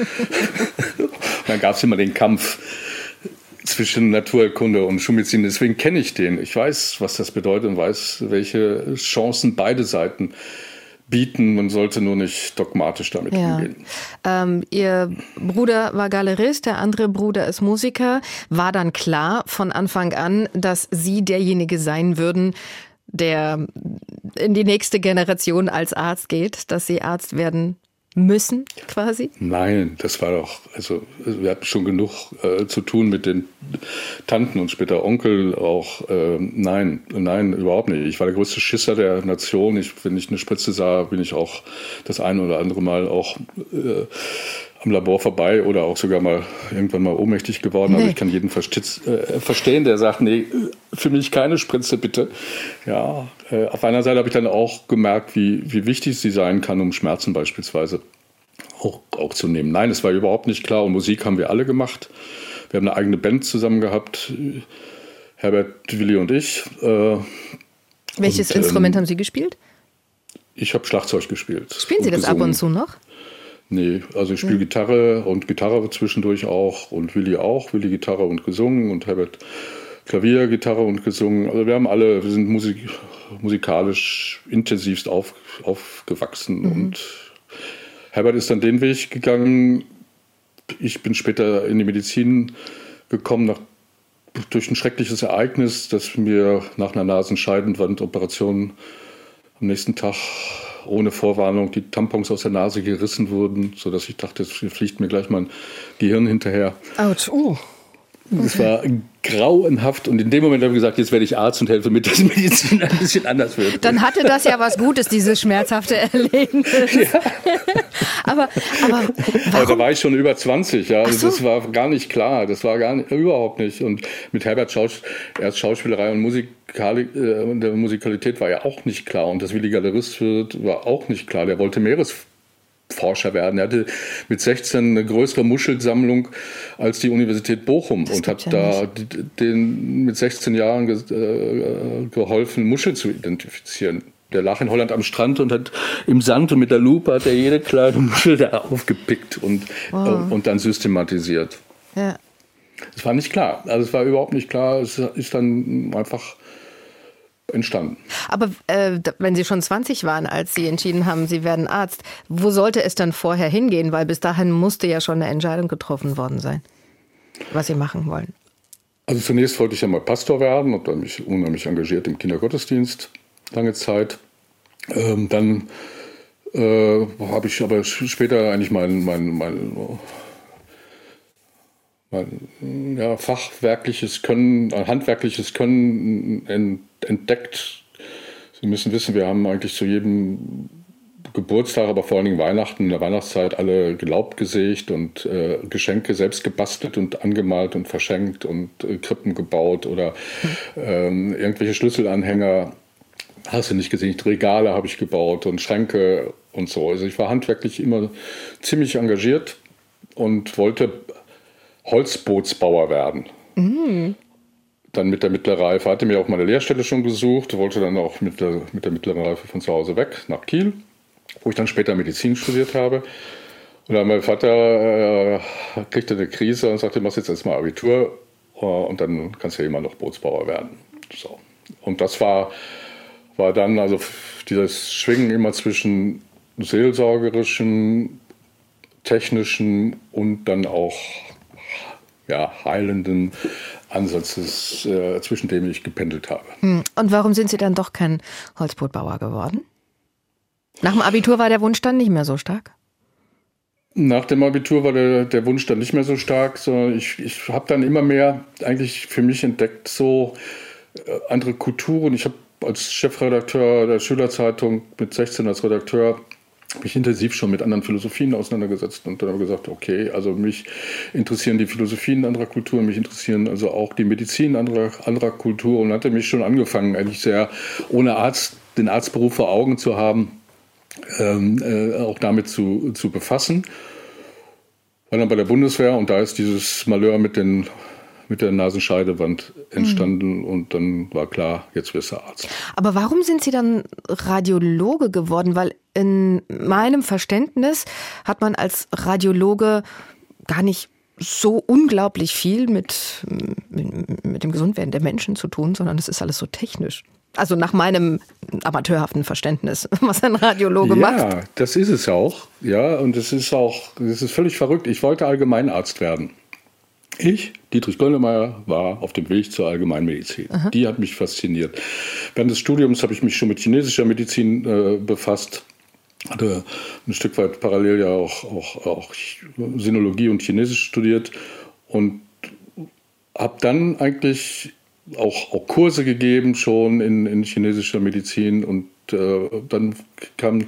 Dann gab es immer den Kampf zwischen Naturheilkunde und Schulmedizin. Deswegen kenne ich den. Ich weiß, was das bedeutet und weiß, welche Chancen beide Seiten bieten. Man sollte nur nicht dogmatisch damit ja. umgehen. Ähm, Ihr Bruder war Galerist, der andere Bruder ist Musiker. War dann klar von Anfang an, dass Sie derjenige sein würden, der in die nächste Generation als Arzt geht, dass Sie Arzt werden müssen, quasi? Nein, das war doch, also wir hatten schon genug äh, zu tun mit den Tanten und später Onkel auch. Äh, nein, nein, überhaupt nicht. Ich war der größte Schisser der Nation. Ich, wenn ich eine Spritze sah, bin ich auch das eine oder andere Mal auch äh, am Labor vorbei oder auch sogar mal irgendwann mal ohnmächtig geworden. Nee. Also ich kann jeden verstitz, äh, verstehen, der sagt, nee, für mich keine Spritze, bitte. Ja, äh, auf einer Seite habe ich dann auch gemerkt, wie, wie wichtig sie sein kann, um Schmerzen beispielsweise auch, auch zu nehmen. Nein, es war überhaupt nicht klar. Und Musik haben wir alle gemacht. Wir haben eine eigene Band zusammen gehabt, Herbert, Willi und ich. Äh, Welches und, Instrument ähm, haben Sie gespielt? Ich habe Schlagzeug gespielt. Spielen Sie das gesungen. Ab und zu noch? Nee, also ich spiele ja. Gitarre und Gitarre zwischendurch auch und Willi auch. Willi Gitarre und gesungen und Herbert Klavier, Gitarre und gesungen. Also wir haben alle, wir sind Musik, musikalisch intensivst auf, aufgewachsen. Mhm. Und Herbert ist dann den Weg gegangen. Ich bin später in die Medizin gekommen, nach, durch ein schreckliches Ereignis, das mir nach einer Nasenscheidenwandoperation am nächsten Tag ohne Vorwarnung die Tampons aus der Nase gerissen wurden, sodass ich dachte, jetzt fliegt mir gleich mein Gehirn hinterher. Autsch, oh. Okay. Das war grauenhaft und in dem Moment habe ich gesagt, jetzt werde ich Arzt und helfe mit, dass die Medizin ein bisschen anders wird. Dann hatte das ja was Gutes, dieses schmerzhafte Erlebnis. Ja. aber, aber, aber da war ich schon über zwanzig, ja. Also so. Das war gar nicht klar, das war gar nicht, überhaupt nicht. Und mit Herbert Schaus, erst Schauspielerei und Musikali, äh, der Musikalität war ja auch nicht klar. Und dass Willi Galerist wird, war auch nicht klar. Der wollte Meeresforscher werden. Er hatte mit sechzehn eine größere Muschelsammlung als die Universität Bochum das und hat ja da nicht. den mit sechzehn Jahren ge, äh, geholfen, Muscheln zu identifizieren. Der lag in Holland am Strand und hat im Sand und mit der Lupe hat er jede kleine Muschel da aufgepickt und, wow. äh, und dann systematisiert. Ja. Es war nicht klar. Also es war überhaupt nicht klar. Es ist dann einfach entstanden. Aber äh, wenn Sie schon zwanzig waren, als Sie entschieden haben, Sie werden Arzt, wo sollte es dann vorher hingehen? Weil bis dahin musste ja schon eine Entscheidung getroffen worden sein, was Sie machen wollen. Also zunächst wollte ich ja mal Pastor werden und dann mich unheimlich engagiert im Kindergottesdienst lange Zeit. Ähm, dann äh, habe ich aber später eigentlich mein, mein, mein, mein ja, fachwerkliches Können, handwerkliches Können entdeckt. Sie müssen wissen, wir haben eigentlich zu jedem Geburtstag, aber vor allen Dingen Weihnachten, in der Weihnachtszeit alle Laub gesägt und äh, Geschenke selbst gebastelt und angemalt und verschenkt und äh, Krippen gebaut oder ähm, irgendwelche Schlüsselanhänger, hast du nicht gesehen, Regale habe ich gebaut und Schränke und so. Also ich war handwerklich immer ziemlich engagiert und wollte Holzbootsbauer werden. Mhm. Dann mit der mittleren Reife, hatte mir auch meine Lehrstelle schon gesucht, wollte dann auch mit der, mit der mittleren Reife von zu Hause weg nach Kiel, wo ich dann später Medizin studiert habe. Und dann mein Vater äh, kriegte eine Krise und sagte, machst jetzt erstmal Abitur äh, und dann kannst du ja immer noch Bootsbauer werden. So. Und das war, war dann also dieses Schwingen immer zwischen seelsorgerischen, technischen und dann auch ja, heilenden Ansatzes, äh, zwischen dem ich gependelt habe. Und warum sind Sie dann doch kein Holzbootbauer geworden? Nach dem Abitur war der Wunsch dann nicht mehr so stark? Nach dem Abitur war der, der Wunsch dann nicht mehr so stark, sondern ich, ich habe dann immer mehr eigentlich für mich entdeckt, so äh, andere Kulturen. Ich habe als Chefredakteur der Schülerzeitung mit sechzehn als Redakteur mich intensiv schon mit anderen Philosophien auseinandergesetzt und dann habe ich gesagt, okay, also mich interessieren die Philosophien anderer Kulturen, mich interessieren also auch die Medizin anderer, anderer Kulturen und hatte mich schon angefangen, eigentlich sehr ohne Arzt, den Arztberuf vor Augen zu haben, ähm, äh, auch damit zu, zu befassen. War dann bei der Bundeswehr und da ist dieses Malheur mit den mit der Nasenscheidewand entstanden mhm. und dann war klar, jetzt wirst du Arzt. Aber warum sind Sie dann Radiologe geworden? Weil in meinem Verständnis hat man als Radiologe gar nicht so unglaublich viel mit, mit, mit dem Gesundwerden der Menschen zu tun, sondern es ist alles so technisch. Also nach meinem amateurhaften Verständnis, was ein Radiologe ja, macht. Ja, das ist es auch. Ja, und es ist auch, das ist völlig verrückt. Ich wollte Allgemeinarzt werden. Ich, Dietrich Goldemeyer, war auf dem Weg zur Allgemeinmedizin. Aha. Die hat mich fasziniert. Während des Studiums habe ich mich schon mit chinesischer Medizin äh, befasst. Hatte ein Stück weit parallel ja auch, auch, auch Sinologie und Chinesisch studiert. Und habe dann eigentlich auch, auch Kurse gegeben schon in, in chinesischer Medizin. Und äh, dann kam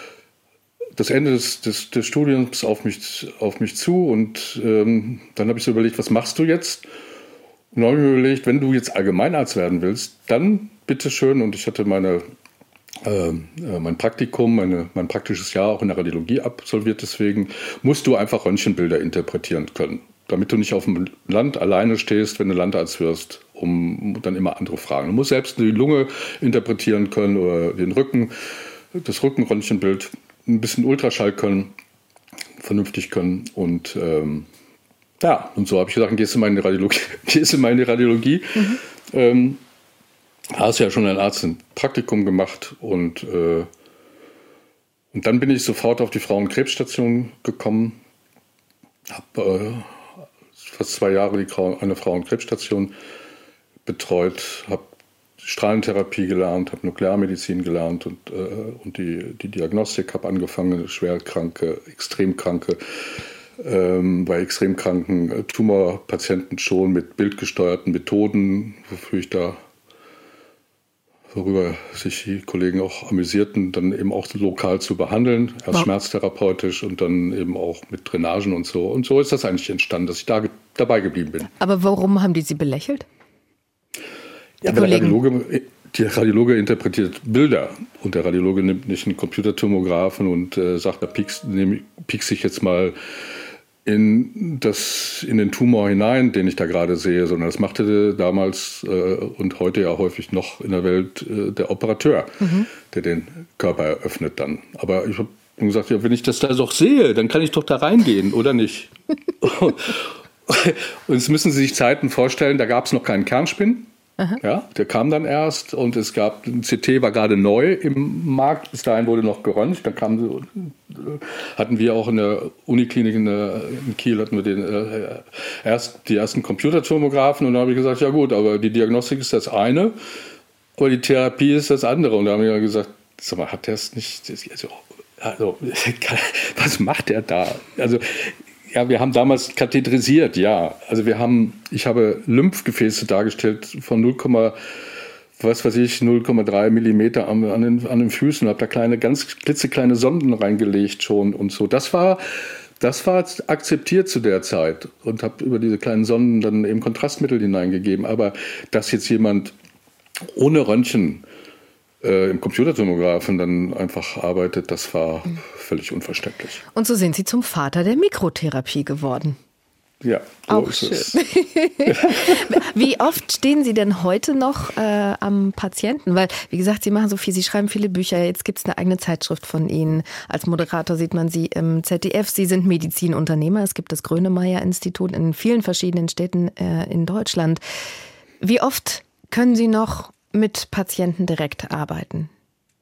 das Ende des, des, des Studiums auf mich, auf mich zu und ähm, dann habe ich so überlegt, was machst du jetzt? Und dann habe ich mir überlegt, wenn du jetzt Allgemeinarzt werden willst, dann bitteschön. Und ich hatte meine, äh, mein Praktikum, meine, mein praktisches Jahr auch in der Radiologie absolviert, deswegen musst du einfach Röntgenbilder interpretieren können, damit du nicht auf dem Land alleine stehst, wenn du Landarzt wirst, um dann immer andere Fragen. Du musst selbst die Lunge interpretieren können oder den Rücken, das Rückenröntgenbild, ein bisschen Ultraschall können, vernünftig können und ähm, ja, und so habe ich gesagt, gehst du mal in die Radiologie, gehst du mal in die Radiologie. Mhm. Ähm, hast ja schon ein Arzt ein Praktikum gemacht und, äh, und dann bin ich sofort auf die Frauenkrebsstation gekommen, habe äh, fast zwei Jahre die, eine Frauenkrebsstation betreut, habe Strahlentherapie gelernt, habe Nuklearmedizin gelernt und, äh, und die, die Diagnostik habe angefangen, schwerkranke, extremkranke, ähm, bei extremkranken Tumorpatienten schon mit bildgesteuerten Methoden, wofür ich da, worüber sich die Kollegen auch amüsierten, dann eben auch lokal zu behandeln, erst wow. schmerztherapeutisch und dann eben auch mit Drainagen und so. Und so ist das eigentlich entstanden, dass ich da ge- dabei geblieben bin. Aber warum haben die Sie belächelt? Ja, der Radiologe, der Radiologe interpretiert Bilder und der Radiologe nimmt nicht einen Computertomographen und äh, sagt, da piekst, nehm, piekst ich jetzt mal in, das, in den Tumor hinein, den ich da gerade sehe, sondern das machte damals äh, und heute ja häufig noch in der Welt äh, der Operateur, mhm. der den Körper eröffnet dann. Aber ich habe gesagt, ja, wenn ich das da doch sehe, dann kann ich doch da reingehen, oder nicht? Und jetzt müssen Sie sich Zeiten vorstellen, da gab es noch keinen Kernspin. Ja, der kam dann erst und es gab, ein C T war gerade neu im Markt, bis dahin wurde noch geröntgt, dann kam, hatten wir auch in der Uniklinik in, der, in Kiel, hatten wir den, äh, erst, die ersten Computertomographen und da habe ich gesagt, ja gut, aber die Diagnostik ist das eine, aber die Therapie ist das andere und da haben wir gesagt, sag mal, hat der es nicht, also, also, was macht der da? Also, ja, wir haben damals katheterisiert, ja. Also wir haben, ich habe Lymphgefäße dargestellt von null, was weiß ich, null Komma drei Millimeter an, an, den, an den Füßen, habe da kleine, ganz klitzekleine Sonden reingelegt schon und so. Das war, das war akzeptiert zu der Zeit und habe über diese kleinen Sonden dann eben Kontrastmittel hineingegeben. Aber dass jetzt jemand ohne Röntgen äh, im Computertomographen dann einfach arbeitet, das war mhm. völlig unverständlich. Und so sind Sie zum Vater der Mikrotherapie geworden. Ja, so auch ist schön. Es. Wie oft stehen Sie denn heute noch äh, am Patienten? Weil, wie gesagt, Sie machen so viel, Sie schreiben viele Bücher, jetzt gibt es eine eigene Zeitschrift von Ihnen. Als Moderator sieht man Sie im Z D F. Sie sind Medizinunternehmer. Es gibt das Grönemeyer-Institut in vielen verschiedenen Städten äh, in Deutschland. Wie oft können Sie noch mit Patienten direkt arbeiten?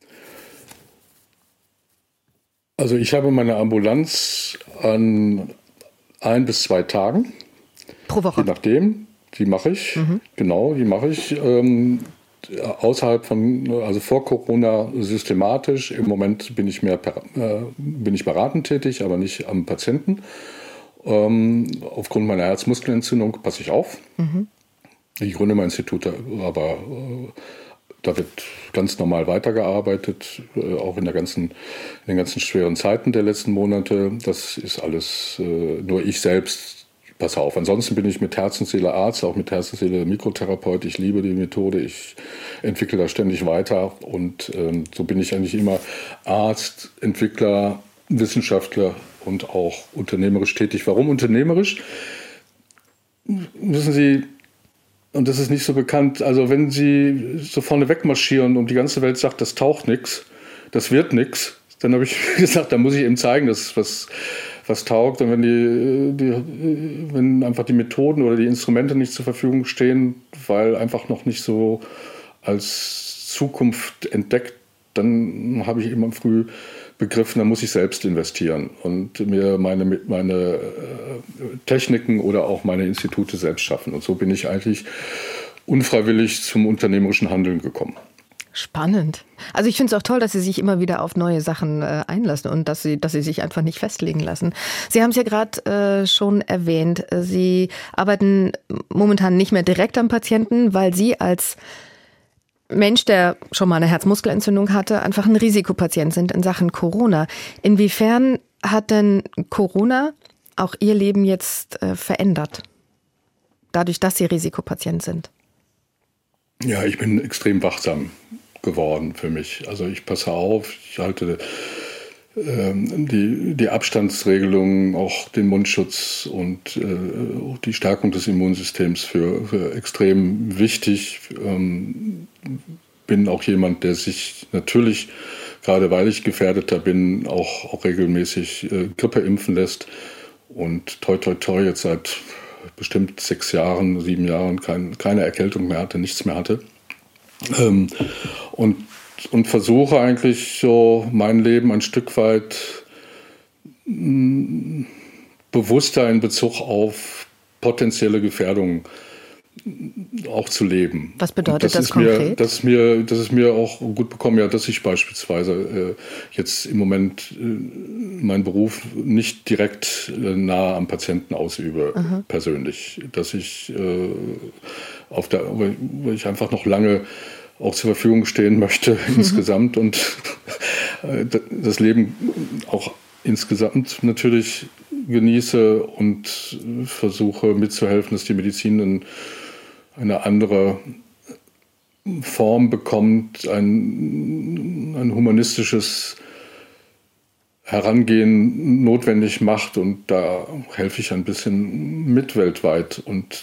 Also ich habe meine Ambulanz an ein bis zwei Tagen. Pro Woche? Je nachdem, die mache ich. Mhm. Genau, die mache ich. Ähm, außerhalb von, also vor Corona systematisch. Im Moment bin ich mehr äh, bin ich beratend tätig, aber nicht am Patienten. Ähm, aufgrund meiner Herzmuskelentzündung passe ich auf. Mhm. Ich gründe mein Institut, aber äh, da wird ganz normal weitergearbeitet, äh, auch in, der ganzen, in den ganzen schweren Zeiten der letzten Monate. Das ist alles äh, nur ich selbst. Pass auf. Ansonsten bin ich mit Herz und Seele Arzt, auch mit Herz und Seele Mikrotherapeut. Ich liebe die Methode. Ich entwickle da ständig weiter. Und ähm, so bin ich eigentlich immer Arzt, Entwickler, Wissenschaftler und auch unternehmerisch tätig. Warum unternehmerisch? Wissen Sie, und das ist nicht so bekannt, also wenn Sie so vorne wegmarschieren und die ganze Welt sagt, das taucht nichts, das wird nichts, dann habe ich gesagt, da muss ich eben zeigen, dass was, was taugt. Und wenn, die, die, wenn einfach die Methoden oder die Instrumente nicht zur Verfügung stehen, weil einfach noch nicht so als Zukunft entdeckt, dann habe ich immer früh begriffen, da muss ich selbst investieren und mir meine, meine Techniken oder auch meine Institute selbst schaffen. Und so bin ich eigentlich unfreiwillig zum unternehmerischen Handeln gekommen. Spannend. Also ich finde es auch toll, dass Sie sich immer wieder auf neue Sachen äh, einlassen und dass Sie, dass Sie sich einfach nicht festlegen lassen. Sie haben es ja gerade äh, schon erwähnt, Sie arbeiten momentan nicht mehr direkt am Patienten, weil Sie als Mensch, der schon mal eine Herzmuskelentzündung hatte, einfach ein Risikopatient sind in Sachen Corona. Inwiefern hat denn Corona auch Ihr Leben jetzt äh, verändert? Dadurch, dass Sie Risikopatient sind? Ja, ich bin extrem wachsam geworden für mich. Also ich passe auf, ich halte ähm, die, die Abstandsregelungen, auch den Mundschutz und äh, die Stärkung des Immunsystems für, für extrem wichtig. Ähm, bin auch jemand, der sich natürlich, gerade weil ich gefährdeter bin, auch, auch regelmäßig äh, Grippe impfen lässt. Und toi toi toi jetzt seit bestimmt sechs Jahren, sieben Jahren kein, keine Erkältung mehr hatte, nichts mehr hatte. Ähm, und, und versuche eigentlich so mein Leben ein Stück weit mh, bewusster in Bezug auf potenzielle Gefährdungen auch zu leben. Was bedeutet das, das konkret? Mir, das, ist mir, das ist mir auch gut bekommen, ja, dass ich beispielsweise äh, jetzt im Moment äh, meinen Beruf nicht direkt äh, nahe am Patienten ausübe, mhm. persönlich. Dass ich äh, auf der, wo ich einfach noch lange auch zur Verfügung stehen möchte mhm. insgesamt und äh, das Leben auch insgesamt natürlich genieße und versuche mitzuhelfen, dass die Medizin in eine andere Form bekommt, ein, ein humanistisches Herangehen notwendig macht. Und da helfe ich ein bisschen mit weltweit. Und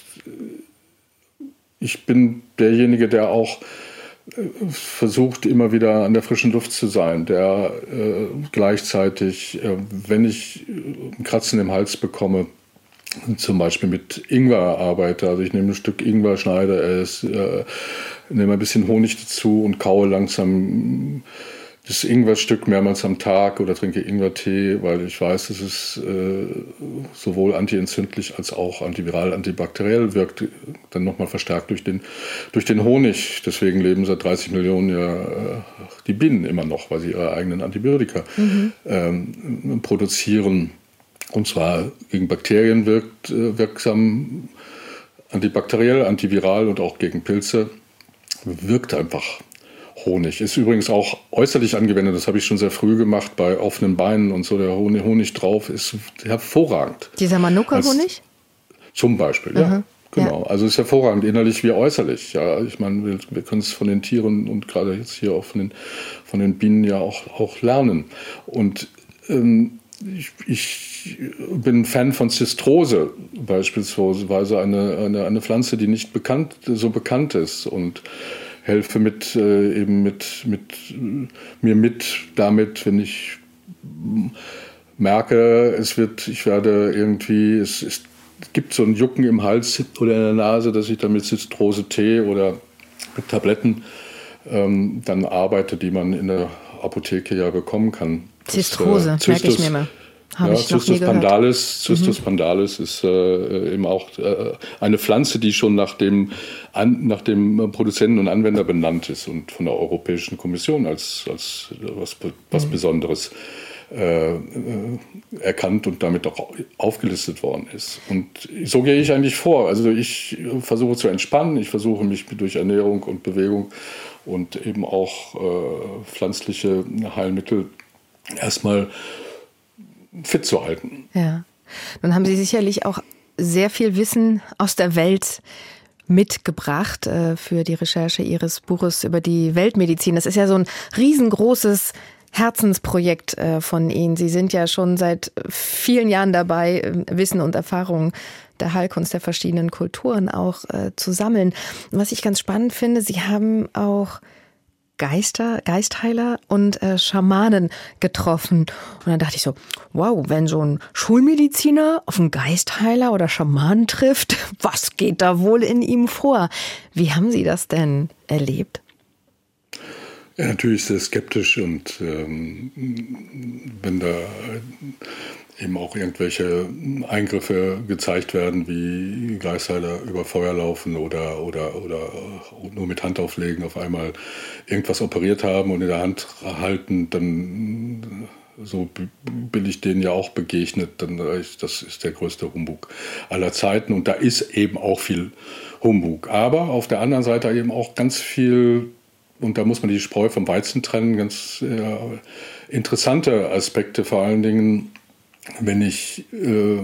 ich bin derjenige, der auch versucht, immer wieder an der frischen Luft zu sein, der äh, gleichzeitig, äh, wenn ich ein Kratzen im Hals bekomme, zum Beispiel mit Ingwer arbeite. Also ich nehme ein Stück Ingwer, schneide es, äh, nehme ein bisschen Honig dazu und kaue langsam das Ingwerstück mehrmals am Tag oder trinke Ingwertee, weil ich weiß, dass es äh, sowohl antientzündlich als auch antiviral, antibakteriell wirkt, dann nochmal verstärkt durch den, durch den Honig. Deswegen leben seit dreißig Millionen ja äh, die Bienen immer noch, weil sie ihre eigenen Antibiotika mhm. ähm, produzieren. Und zwar gegen Bakterien wirkt äh, wirksam, antibakteriell, antiviral und auch gegen Pilze. Wirkt einfach Honig. Ist übrigens auch äußerlich angewendet, das habe ich schon sehr früh gemacht, bei offenen Beinen und so, der Honig, Honig drauf ist hervorragend. Dieser Manuka-Honig? Zum Beispiel, ja. Mhm. Genau, ja. Also ist hervorragend, innerlich wie äußerlich. Ja, ich meine, wir, wir können es von den Tieren und gerade jetzt hier auch von den, von den Bienen ja auch, auch lernen. Und ähm, ich, ich bin Fan von Zistrose beispielsweise, eine, eine, eine Pflanze, die nicht bekannt, so bekannt ist und helfe mit, äh, eben mit, mit, mir mit damit, wenn ich merke, es wird, ich werde irgendwie, es, es gibt so ein Jucken im Hals oder in der Nase, dass ich dann mit Zistrose-Tee oder mit Tabletten ähm, dann arbeite, die man in der Apotheke ja bekommen kann. Zistrose, das, äh, merke ich mir mal. Habe ja, ich noch Cystus nie gehört. Pandalis, Cystus mhm. Pandalis ist äh, eben auch äh, eine Pflanze, die schon nach dem, an, nach dem Produzenten und Anwender benannt ist und von der Europäischen Kommission als, als was, was mhm. Besonderes äh, äh, erkannt und damit auch aufgelistet worden ist. Und so gehe ich eigentlich vor. Also ich versuche zu entspannen, ich versuche mich durch Ernährung und Bewegung und eben auch äh, pflanzliche Heilmittel erstmal fit zu halten. Ja. Nun haben Sie sicherlich auch sehr viel Wissen aus der Welt mitgebracht äh, für die Recherche Ihres Buches über die Weltmedizin. Das ist ja so ein riesengroßes Herzensprojekt äh, von Ihnen. Sie sind ja schon seit vielen Jahren dabei, äh, Wissen und Erfahrungen der Heilkunst der verschiedenen Kulturen auch äh, zu sammeln. Und was ich ganz spannend finde, Sie haben auch Geister, Geistheiler und äh, Schamanen getroffen. Und dann dachte ich so, wow, wenn so ein Schulmediziner auf einen Geistheiler oder Schamanen trifft, was geht da wohl in ihm vor? Wie haben Sie das denn erlebt? Ja, natürlich sehr skeptisch und ähm, wenn da eben auch irgendwelche Eingriffe gezeigt werden, wie Geistheiler über Feuer laufen oder, oder, oder nur mit Hand auflegen auf einmal irgendwas operiert haben und in der Hand halten, dann so bin ich denen ja auch begegnet, dann das ist der größte Humbug aller Zeiten und da ist eben auch viel Humbug. Aber auf der anderen Seite eben auch ganz viel, und da muss man die Spreu vom Weizen trennen, ganz äh, interessante Aspekte, vor allen Dingen, wenn ich äh,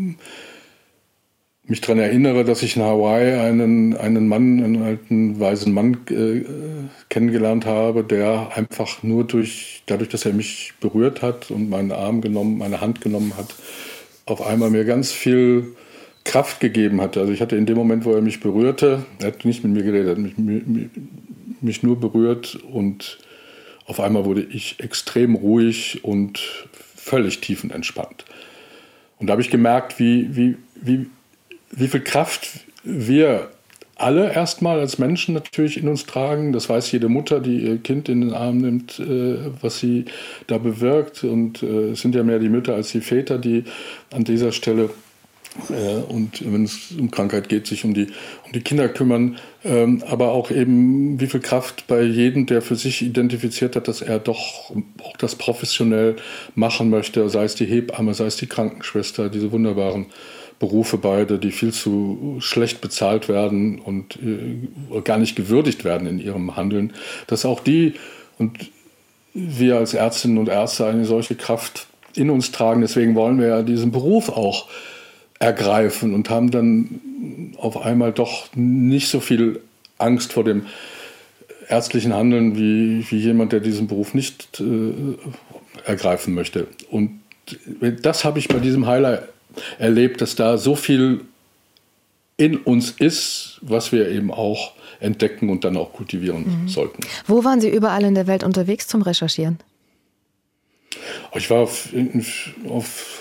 mich daran erinnere, dass ich in Hawaii einen, einen Mann, einen alten, weisen Mann äh, kennengelernt habe, der einfach nur durch, dadurch, dass er mich berührt hat und meinen Arm genommen, meine Hand genommen hat, auf einmal mir ganz viel Kraft gegeben hat. Also ich hatte in dem Moment, wo er mich berührte, er hat nicht mit mir geredet, er hat mich, mich nur berührt und auf einmal wurde ich extrem ruhig und völlig tiefenentspannt. Und da habe ich gemerkt, wie, wie, wie, wie viel Kraft wir alle erstmal als Menschen natürlich in uns tragen. Das weiß jede Mutter, die ihr Kind in den Arm nimmt, äh, was sie da bewirkt. Und äh, es sind ja mehr die Mütter als die Väter, die an dieser Stelle äh, und wenn es um Krankheit geht, sich um die, um die Kinder kümmern. Ähm, aber auch eben, wie viel Kraft bei jedem, der für sich identifiziert hat, dass er doch auch das professionell machen möchte, sei es die Hebamme, sei es die Krankenschwester, diese wunderbaren Berufe beide, die viel zu schlecht bezahlt werden und äh, gar nicht gewürdigt werden in ihrem Handeln, dass auch die und wir als Ärztinnen und Ärzte eine solche Kraft in uns tragen. Deswegen wollen wir ja diesen Beruf auch ergreifen und haben dann auf einmal doch nicht so viel Angst vor dem ärztlichen Handeln wie, wie jemand, der diesen Beruf nicht äh, ergreifen möchte. Und das habe ich bei diesem Heiler erlebt, dass da so viel in uns ist, was wir eben auch entdecken und dann auch kultivieren mhm. sollten. Wo waren Sie überall in der Welt unterwegs zum Recherchieren? Ich war auf, auf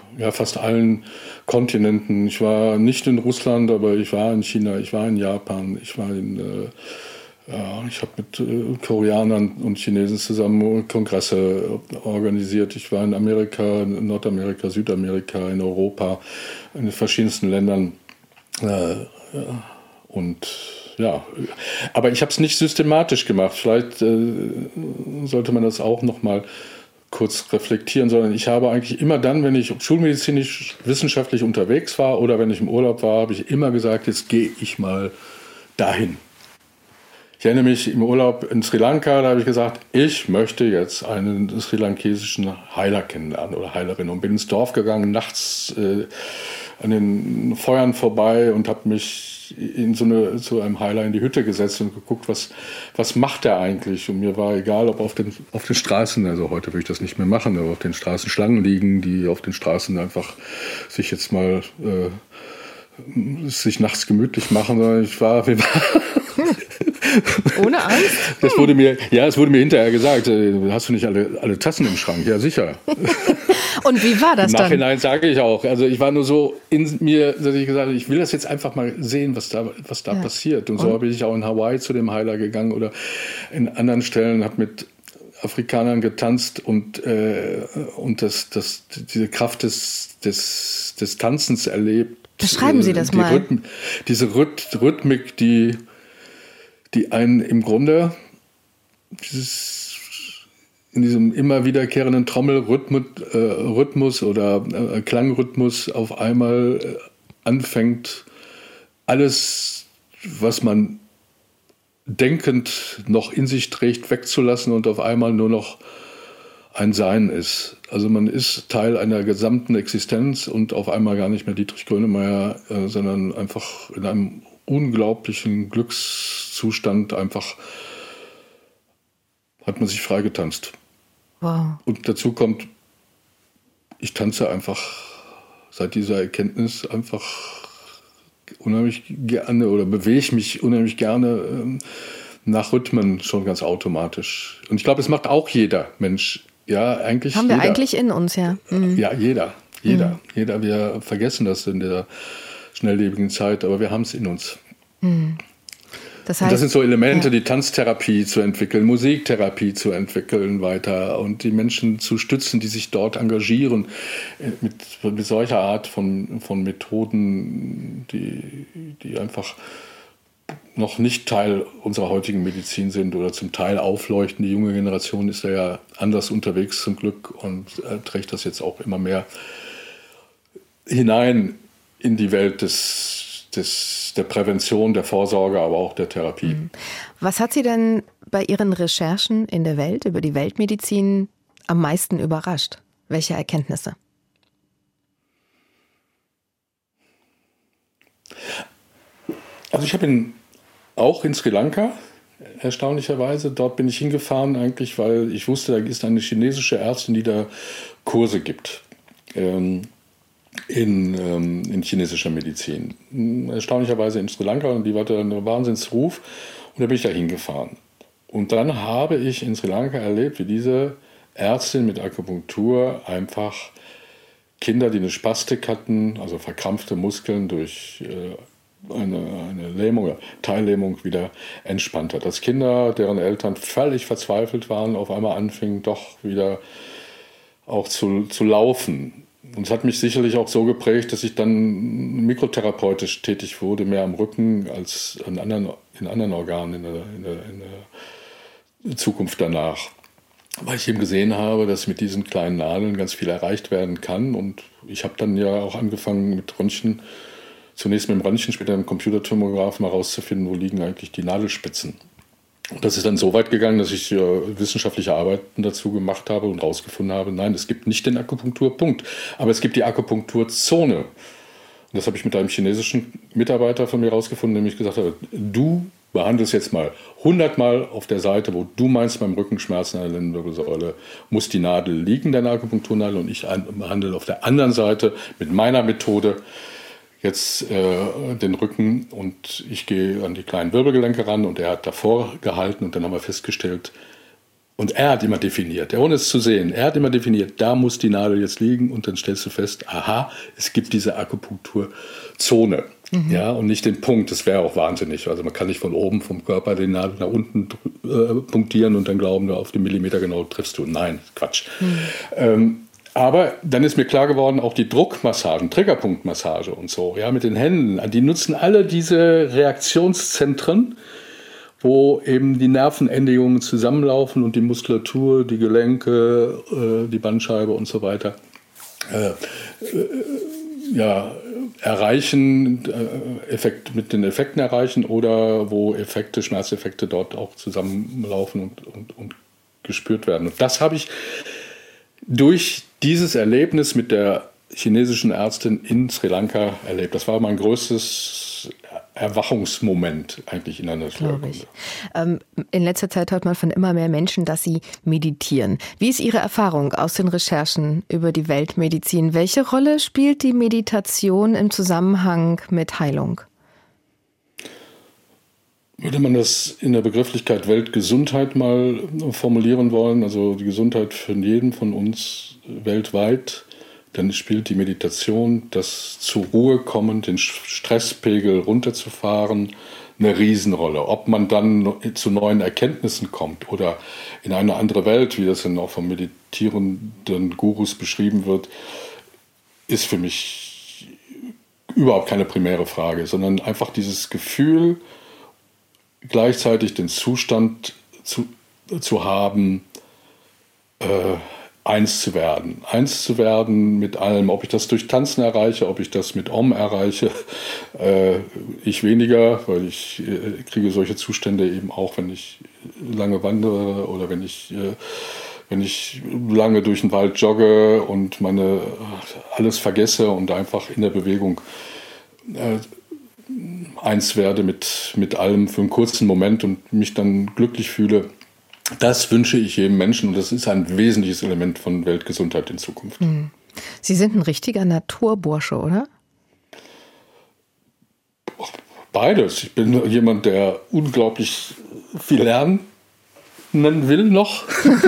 ja, fast allen Kontinenten. Ich war nicht in Russland, aber ich war in China, ich war in Japan, ich war in, äh, ja, ich habe mit äh, Koreanern und Chinesen zusammen Kongresse organisiert. Ich war in Amerika, in Nordamerika, Südamerika, in Europa, in den verschiedensten Ländern. Äh, und ja, aber ich habe es nicht systematisch gemacht. Vielleicht äh, sollte man das auch noch mal kurz reflektieren, sondern ich habe eigentlich immer dann, wenn ich schulmedizinisch wissenschaftlich unterwegs war oder wenn ich im Urlaub war, habe ich immer gesagt, jetzt gehe ich mal dahin. Ich erinnere mich im Urlaub in Sri Lanka, da habe ich gesagt, ich möchte jetzt einen sri-lankesischen Heiler kennenlernen oder Heilerin und bin ins Dorf gegangen, nachts äh, an den Feuern vorbei und habe mich in so eine, zu einem Heiler in die Hütte gesetzt und geguckt, was, was macht er eigentlich? Und mir war egal, ob auf den, auf den Straßen, also heute würde ich das nicht mehr machen, aber auf den Straßen Schlangen liegen, die auf den Straßen einfach sich jetzt mal äh, sich nachts gemütlich machen, sondern ich war, wir waren ohne Angst? Das wurde mir, ja, es wurde mir hinterher gesagt, hast du nicht alle, alle Tassen im Schrank? Ja, sicher. Und wie war das Im dann? Im Nachhinein sage ich auch. Also ich war nur so in mir, dass ich gesagt habe, ich will das jetzt einfach mal sehen, was da, was da ja. passiert. Und, Und so bin ich auch in Hawaii zu dem Heiler gegangen oder in anderen Stellen, habe mit Afrikanern getanzt und, äh, und das, das, diese Kraft des, des, des Tanzens erlebt. Beschreiben Sie das die mal. Rhythm, diese Rhyth- Rhythmik, die, die einen im Grunde dieses in diesem immer wiederkehrenden Trommelrhythmus äh, Rhythmus oder äh, Klangrhythmus auf einmal äh, anfängt, alles, was man denkend noch in sich trägt, wegzulassen und auf einmal nur noch ein Sein ist. Also man ist Teil einer gesamten Existenz und auf einmal gar nicht mehr Dietrich Grönemeyer, äh, sondern einfach in einem unglaublichen Glückszustand einfach hat man sich freigetanzt. Wow. Und dazu kommt, ich tanze einfach seit dieser Erkenntnis einfach unheimlich gerne oder bewege mich unheimlich gerne ähm, nach Rhythmen schon ganz automatisch. Und ich glaube, es macht auch jeder Mensch. Ja, eigentlich Haben wir jeder. eigentlich in uns, ja. Mhm. Ja, jeder. Jeder. Mhm. Jeder. Wir vergessen das in der schnelllebigen Zeit, aber wir haben es in uns. Mhm. Das heißt, und das sind so Elemente, ja. die Tanztherapie zu entwickeln, Musiktherapie zu entwickeln weiter und die Menschen zu stützen, die sich dort engagieren mit, mit solcher Art von, von Methoden, die, die einfach noch nicht Teil unserer heutigen Medizin sind oder zum Teil aufleuchten. Die junge Generation ist ja anders unterwegs zum Glück und äh, trägt das jetzt auch immer mehr hinein in die Welt des Des, der Prävention, der Vorsorge, aber auch der Therapie. Was hat Sie denn bei Ihren Recherchen in der Welt über die Weltmedizin am meisten überrascht? Welche Erkenntnisse? Also ich habe in, auch in Sri Lanka, erstaunlicherweise, dort bin ich hingefahren eigentlich, weil ich wusste, da ist eine chinesische Ärztin, die da Kurse gibt. Ähm, In, ähm, in chinesischer Medizin. Erstaunlicherweise in Sri Lanka und die hatte einen Wahnsinnsruf und da bin ich da hingefahren. Und dann habe ich in Sri Lanka erlebt, wie diese Ärztin mit Akupunktur einfach Kinder, die eine Spastik hatten, also verkrampfte Muskeln durch äh, eine, eine Lähmung, Teillähmung wieder entspannt hat. Dass Kinder, deren Eltern völlig verzweifelt waren, auf einmal anfingen doch wieder auch zu, zu laufen. Und es hat mich sicherlich auch so geprägt, dass ich dann mikrotherapeutisch tätig wurde, mehr am Rücken als in anderen, in anderen Organen in der, in, der, in der Zukunft danach. Weil ich eben gesehen habe, dass mit diesen kleinen Nadeln ganz viel erreicht werden kann. Und ich habe dann ja auch angefangen mit Röntgen, zunächst mit dem Röntgen, später mit dem Computertomograph mal rauszufinden, wo liegen eigentlich die Nadelspitzen. Und das ist dann so weit gegangen, dass ich äh, wissenschaftliche Arbeiten dazu gemacht habe und herausgefunden habe, nein, es gibt nicht den Akupunkturpunkt, aber es gibt die Akupunkturzone. Und das habe ich mit einem chinesischen Mitarbeiter von mir herausgefunden, dem ich gesagt habe, du behandelst jetzt mal hundertmal auf der Seite, wo du meinst, beim Rückenschmerzen an der Lendenwirbelsäule muss die Nadel liegen, deine Akupunkturnadel, und ich behandle auf der anderen Seite mit meiner Methode jetzt äh, den Rücken und ich gehe an die kleinen Wirbelgelenke ran und er hat davor gehalten und dann haben wir festgestellt, Und er hat immer definiert, ohne es zu sehen, er hat immer definiert, da muss die Nadel jetzt liegen und dann stellst du fest, aha, es gibt diese Akupunkturzone. Mhm. Ja, und nicht den Punkt, das wäre auch wahnsinnig. Also man kann nicht von oben vom Körper die Nadel nach unten äh, punktieren und dann glauben, auf den Millimeter genau triffst du. Nein, Quatsch. Mhm. Ähm, aber dann ist mir klar geworden, auch die Druckmassagen, Triggerpunktmassage und so, ja, mit den Händen, die nutzen alle diese Reaktionszentren, wo eben die Nervenendigungen zusammenlaufen und die Muskulatur, die Gelenke, äh, die Bandscheibe und so weiter äh, äh, ja, erreichen, äh, Effekt, mit den Effekten erreichen oder wo Effekte, Schmerzeffekte dort auch zusammenlaufen und, und, und gespürt werden. Und das habe ich durch dieses Erlebnis mit der chinesischen Ärztin in Sri Lanka erlebt. Das war mein größtes Erwachungsmoment eigentlich in der Naturkunde. Ähm, in letzter Zeit hört man von immer mehr Menschen, dass sie meditieren. Wie ist Ihre Erfahrung aus den Recherchen über die Weltmedizin? Welche Rolle spielt die Meditation im Zusammenhang mit Heilung? Würde man das in der Begrifflichkeit Weltgesundheit mal formulieren wollen, also die Gesundheit für jeden von uns weltweit, dann spielt die Meditation, das zur Ruhe kommen, den Stresspegel runterzufahren, eine Riesenrolle. Ob man dann zu neuen Erkenntnissen kommt oder in eine andere Welt, wie das dann auch von meditierenden Gurus beschrieben wird, ist für mich überhaupt keine primäre Frage, sondern einfach dieses Gefühl, gleichzeitig den Zustand zu, zu haben, äh, eins zu werden. Eins zu werden mit allem. Ob ich das durch Tanzen erreiche, ob ich das mit Om erreiche, äh, ich weniger, weil ich äh, kriege solche Zustände eben auch, wenn ich lange wandere oder wenn ich, äh, wenn ich lange durch den Wald jogge und meine alles vergesse und einfach in der Bewegung äh, eins werde mit, mit allem für einen kurzen Moment und mich dann glücklich fühle. Das wünsche ich jedem Menschen und das ist ein wesentliches Element von Weltgesundheit in Zukunft. Sie sind ein richtiger Naturbursche, oder? Beides. Ich bin jemand, der unglaublich viel lernen will noch.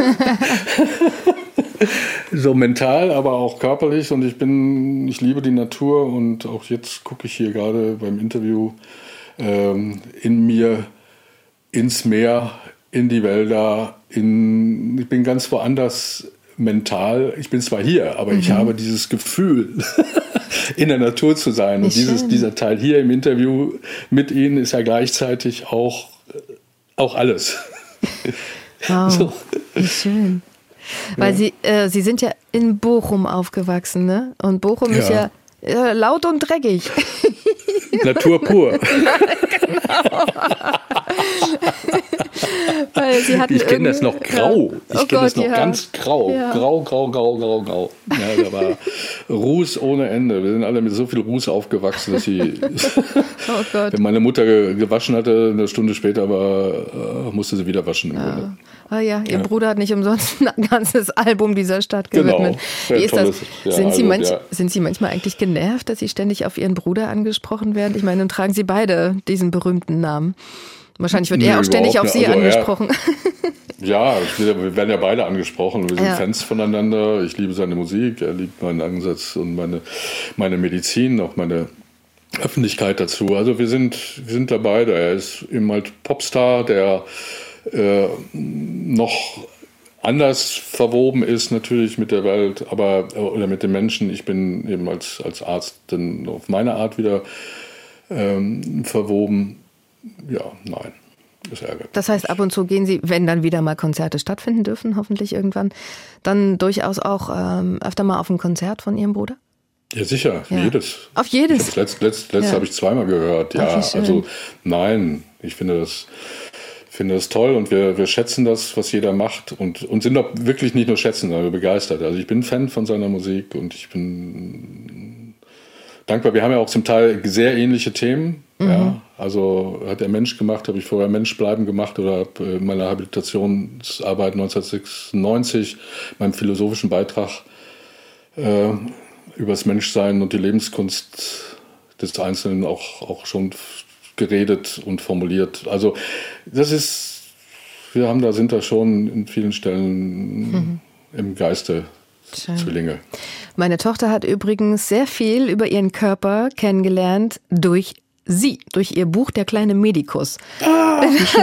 So mental, aber auch körperlich. Und ich bin, ich liebe die Natur und auch jetzt gucke ich hier gerade beim Interview ähm, in mir ins Meer, in die Wälder, in, ich bin ganz woanders mental. Ich bin zwar hier, aber mhm. ich habe dieses Gefühl, in der Natur zu sein. Und dieses, dieser Teil hier im Interview mit Ihnen ist ja gleichzeitig auch, auch alles. Wow, so. Wie schön. Weil ja. Sie, äh, Sie sind ja in Bochum aufgewachsen, ne? Und Bochum ja. ist ja äh, laut und dreckig. Natur pur. Genau. Weil Sie hatten ich kenne das noch grau. Ich oh kenne das noch ja. ganz grau. Ja. Grau, grau, grau, grau, grau. Ja, da war Ruß ohne Ende. Wir sind alle mit so viel Ruß aufgewachsen, dass sie, oh Gott. wenn meine Mutter gewaschen hatte, eine Stunde später war, musste sie wieder waschen. Im ja. Grunde. Ah ja, Ihr ja. Bruder hat nicht umsonst ein ganzes Album dieser Stadt gewidmet. Genau. Wie ist tolles, das? Ja, sind, also, Sie manch, ja. sind Sie manchmal eigentlich genervt, dass Sie ständig auf Ihren Bruder angesprochen werden? Ich meine, dann tragen Sie beide diesen berühmten Namen. Wahrscheinlich wird nee, er auch ständig auf Sie also angesprochen. Er, ja, wir werden ja beide angesprochen. Wir sind ja. Fans voneinander. Ich liebe seine Musik, er liebt meinen Ansatz und meine, meine Medizin, auch meine Öffentlichkeit dazu. Also wir sind, wir sind da beide. Er ist eben halt Popstar, der äh, noch anders verwoben ist natürlich mit der Welt, aber oder mit den Menschen. Ich bin eben als, als Arzt dann auf meine Art wieder ähm, verwoben. Ja, nein, das ärgert. Das heißt, ab und zu gehen Sie, wenn dann wieder mal Konzerte stattfinden dürfen, hoffentlich irgendwann, dann durchaus auch ähm, öfter mal auf ein Konzert von Ihrem Bruder? Ja, sicher, ja. jedes. Auf jedes? Das letzte letzt, letzt ja. habe ich zweimal gehört, ja. Ach, also nein, ich finde das, finde das toll und wir, wir schätzen das, was jeder macht und, und sind doch wirklich nicht nur schätzen, sondern begeistert. Also ich bin Fan von seiner Musik und ich bin dankbar. Wir haben ja auch zum Teil sehr ähnliche Themen. Mhm. Ja, also hat er Mensch gemacht, habe ich vorher Mensch bleiben gemacht oder habe meine Habilitationsarbeit neunzehnhundertsechsundneunzig, meinem philosophischen Beitrag äh, über das Menschsein und die Lebenskunst des Einzelnen auch, auch schon geredet und formuliert. Also das ist wir haben da, sind da schon in vielen Stellen mhm. im Geiste Schön. Zwillinge. Meine Tochter hat übrigens sehr viel über ihren Körper kennengelernt durch Sie, durch ihr Buch Der kleine Medikus. Ah,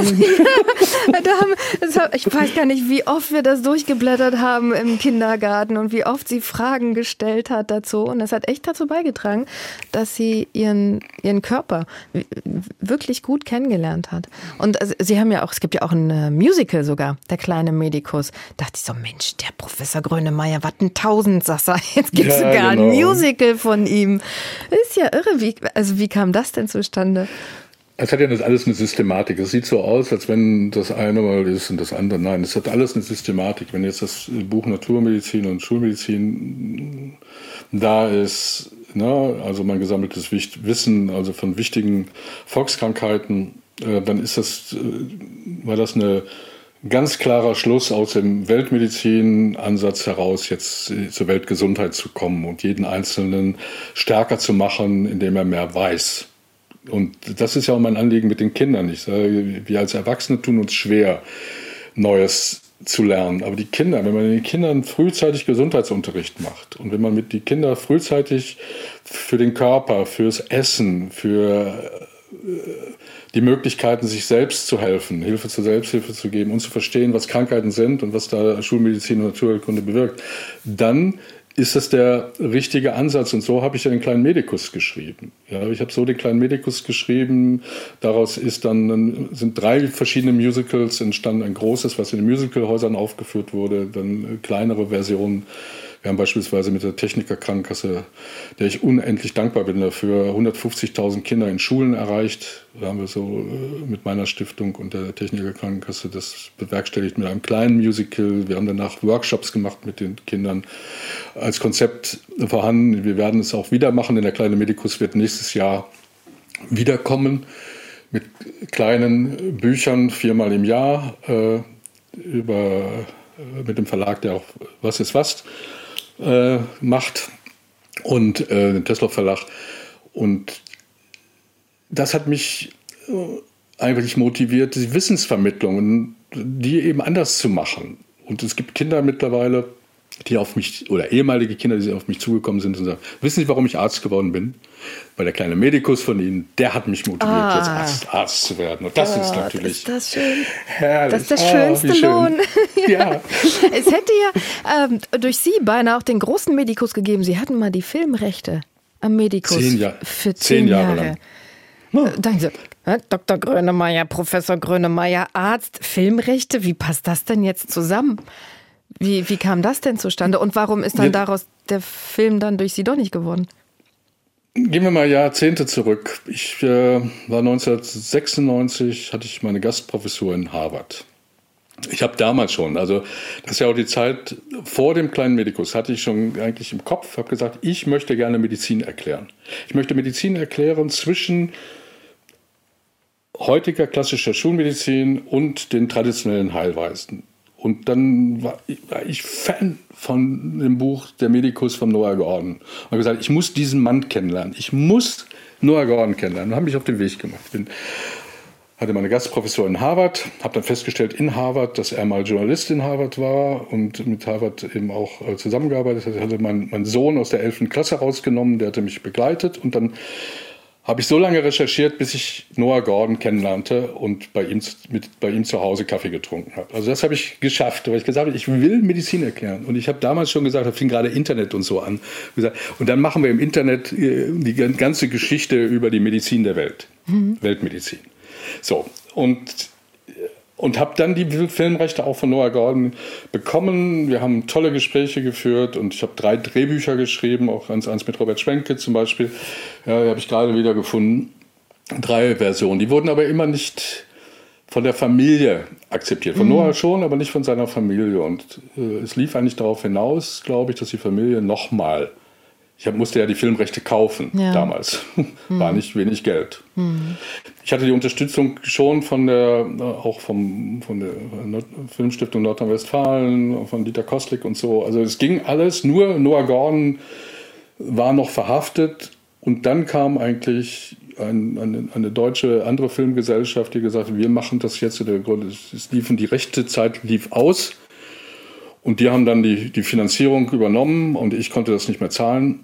da haben, das hab, ich weiß gar nicht, wie oft wir das durchgeblättert haben im Kindergarten und wie oft sie Fragen gestellt hat dazu. Und das hat echt dazu beigetragen, dass sie ihren, ihren Körper wirklich gut kennengelernt hat. Und sie haben ja auch, es gibt ja auch ein Musical sogar, Der kleine Medikus. Da dachte ich so, Mensch, der Professor Grönemeyer, was ein Tausendsasser. Jetzt gibt es ja, sogar genau. ein Musical von ihm. Ist ja irre. Wie, also wie kam das denn zustande? Es hat ja nicht alles eine Systematik. Es sieht so aus, als wenn das eine mal ist und das andere. Nein, es hat alles eine Systematik. Wenn jetzt das Buch Naturmedizin und Schulmedizin da ist, ne, also mein gesammeltes Wissen, also von wichtigen Volkskrankheiten, äh, dann ist das, äh, war das eine ganz klarer Schluss aus dem Weltmedizin-Ansatz heraus, jetzt zur Weltgesundheit zu kommen und jeden Einzelnen stärker zu machen, indem er mehr weiß. Und das ist ja auch mein Anliegen mit den Kindern. Ich sage, wir als Erwachsene tun uns schwer, Neues zu lernen. Aber die Kinder, wenn man den Kindern frühzeitig Gesundheitsunterricht macht und wenn man mit die Kinder frühzeitig für den Körper, fürs Essen, für die Möglichkeiten, sich selbst zu helfen, Hilfe zur Selbsthilfe zu geben und zu verstehen, was Krankheiten sind und was da Schulmedizin und Naturheilkunde bewirkt, dann ist das der richtige Ansatz. Und so habe ich ja den kleinen Medikus geschrieben. Ja, ich habe so den kleinen Medikus geschrieben. Daraus ist dann, sind drei verschiedene Musicals entstanden. Ein großes, was in den Musicalhäusern aufgeführt wurde, dann kleinere Versionen. Wir haben beispielsweise mit der Techniker-Krankenkasse, der ich unendlich dankbar bin dafür, hundertfünfzigtausend Kinder in Schulen erreicht. Da haben wir so mit meiner Stiftung und der Techniker-Krankenkasse das bewerkstelligt mit einem kleinen Musical. Wir haben danach Workshops gemacht mit den Kindern als Konzept vorhanden. Wir werden es auch wieder machen, denn der kleine Medikus wird nächstes Jahr wiederkommen mit kleinen Büchern, viermal im Jahr, äh, über, äh, mit dem Verlag, der auch Was ist was Äh, macht und äh, den Tesla Verlag. Und das hat mich äh, eigentlich motiviert, die Wissensvermittlung, die eben anders zu machen. Und es gibt Kinder mittlerweile, die auf mich, oder ehemalige Kinder, die auf mich zugekommen sind und sagen, wissen Sie, warum ich Arzt geworden bin? Weil der kleine Medikus von Ihnen, der hat mich motiviert, ah. jetzt Arzt, Arzt zu werden. Und das oh, ist natürlich ist das schön. herrlich. Das ist das schönste oh, Lohn. ja. Es hätte ja ähm, durch Sie beinahe auch den großen Medikus gegeben. Sie hatten mal die Filmrechte am Medikus zehn Jahr, für zehn, zehn Jahre, Jahre lang. Äh, dann so, äh, Doktor Grönemeyer, Professor Grönemeyer, Arzt, Filmrechte, wie passt das denn jetzt zusammen? Wie, wie kam das denn zustande? Und warum ist dann daraus der Film dann durch Sie doch nicht geworden? Gehen wir mal Jahrzehnte zurück. Ich äh, war neunzehnhundertsechsundneunzig, hatte ich meine Gastprofessur in Harvard. Ich habe damals schon, also das ist ja auch die Zeit vor dem kleinen Medikus, hatte ich schon eigentlich im Kopf, habe gesagt, ich möchte gerne Medizin erklären. Ich möchte Medizin erklären zwischen heutiger klassischer Schulmedizin und den traditionellen Heilweisen. Und dann war ich Fan von dem Buch Der Medikus von Noah Gordon. Und habe gesagt, ich muss diesen Mann kennenlernen. Ich muss Noah Gordon kennenlernen. Und habe mich auf den Weg gemacht. Bin, hatte meine Gastprofessur in Harvard, habe dann festgestellt in Harvard, dass er mal Journalist in Harvard war und mit Harvard eben auch zusammengearbeitet hat. Ich hatte meinen, meinen Sohn aus der elften Klasse rausgenommen, der hatte mich begleitet. Und dann habe ich so lange recherchiert, bis ich Noah Gordon kennenlernte und bei ihm, mit, bei ihm zu Hause Kaffee getrunken habe. Also das habe ich geschafft, weil ich gesagt habe, ich will Medizin erklären. Und ich habe damals schon gesagt, da fing gerade Internet und so an. Gesagt, und dann machen wir im Internet die ganze Geschichte über die Medizin der Welt, mhm. Weltmedizin. So, und... Und habe dann die Filmrechte auch von Noah Gordon bekommen. Wir haben tolle Gespräche geführt und ich habe drei Drehbücher geschrieben, auch eins, eins mit Robert Schwenke zum Beispiel. Ja, die habe ich gerade wieder gefunden. Drei Versionen. Die wurden aber immer nicht von der Familie akzeptiert. Von mhm. Noah schon, aber nicht von seiner Familie. Und äh, es lief eigentlich darauf hinaus, glaube ich, dass die Familie nochmal... Ich hab, musste ja die Filmrechte kaufen ja. damals. War mhm. nicht wenig Geld. Mhm. Ich hatte die Unterstützung schon von der, auch vom, von der Filmstiftung Nordrhein-Westfalen, von Dieter Kostlik und so. Also es ging alles, nur Noah Gordon war noch verhaftet. Und dann kam eigentlich ein, eine, eine deutsche andere Filmgesellschaft, die gesagt hat, wir machen das jetzt. Der Grund ist, es liefen, die rechte Zeit lief aus und die haben dann die, die Finanzierung übernommen und ich konnte das nicht mehr zahlen.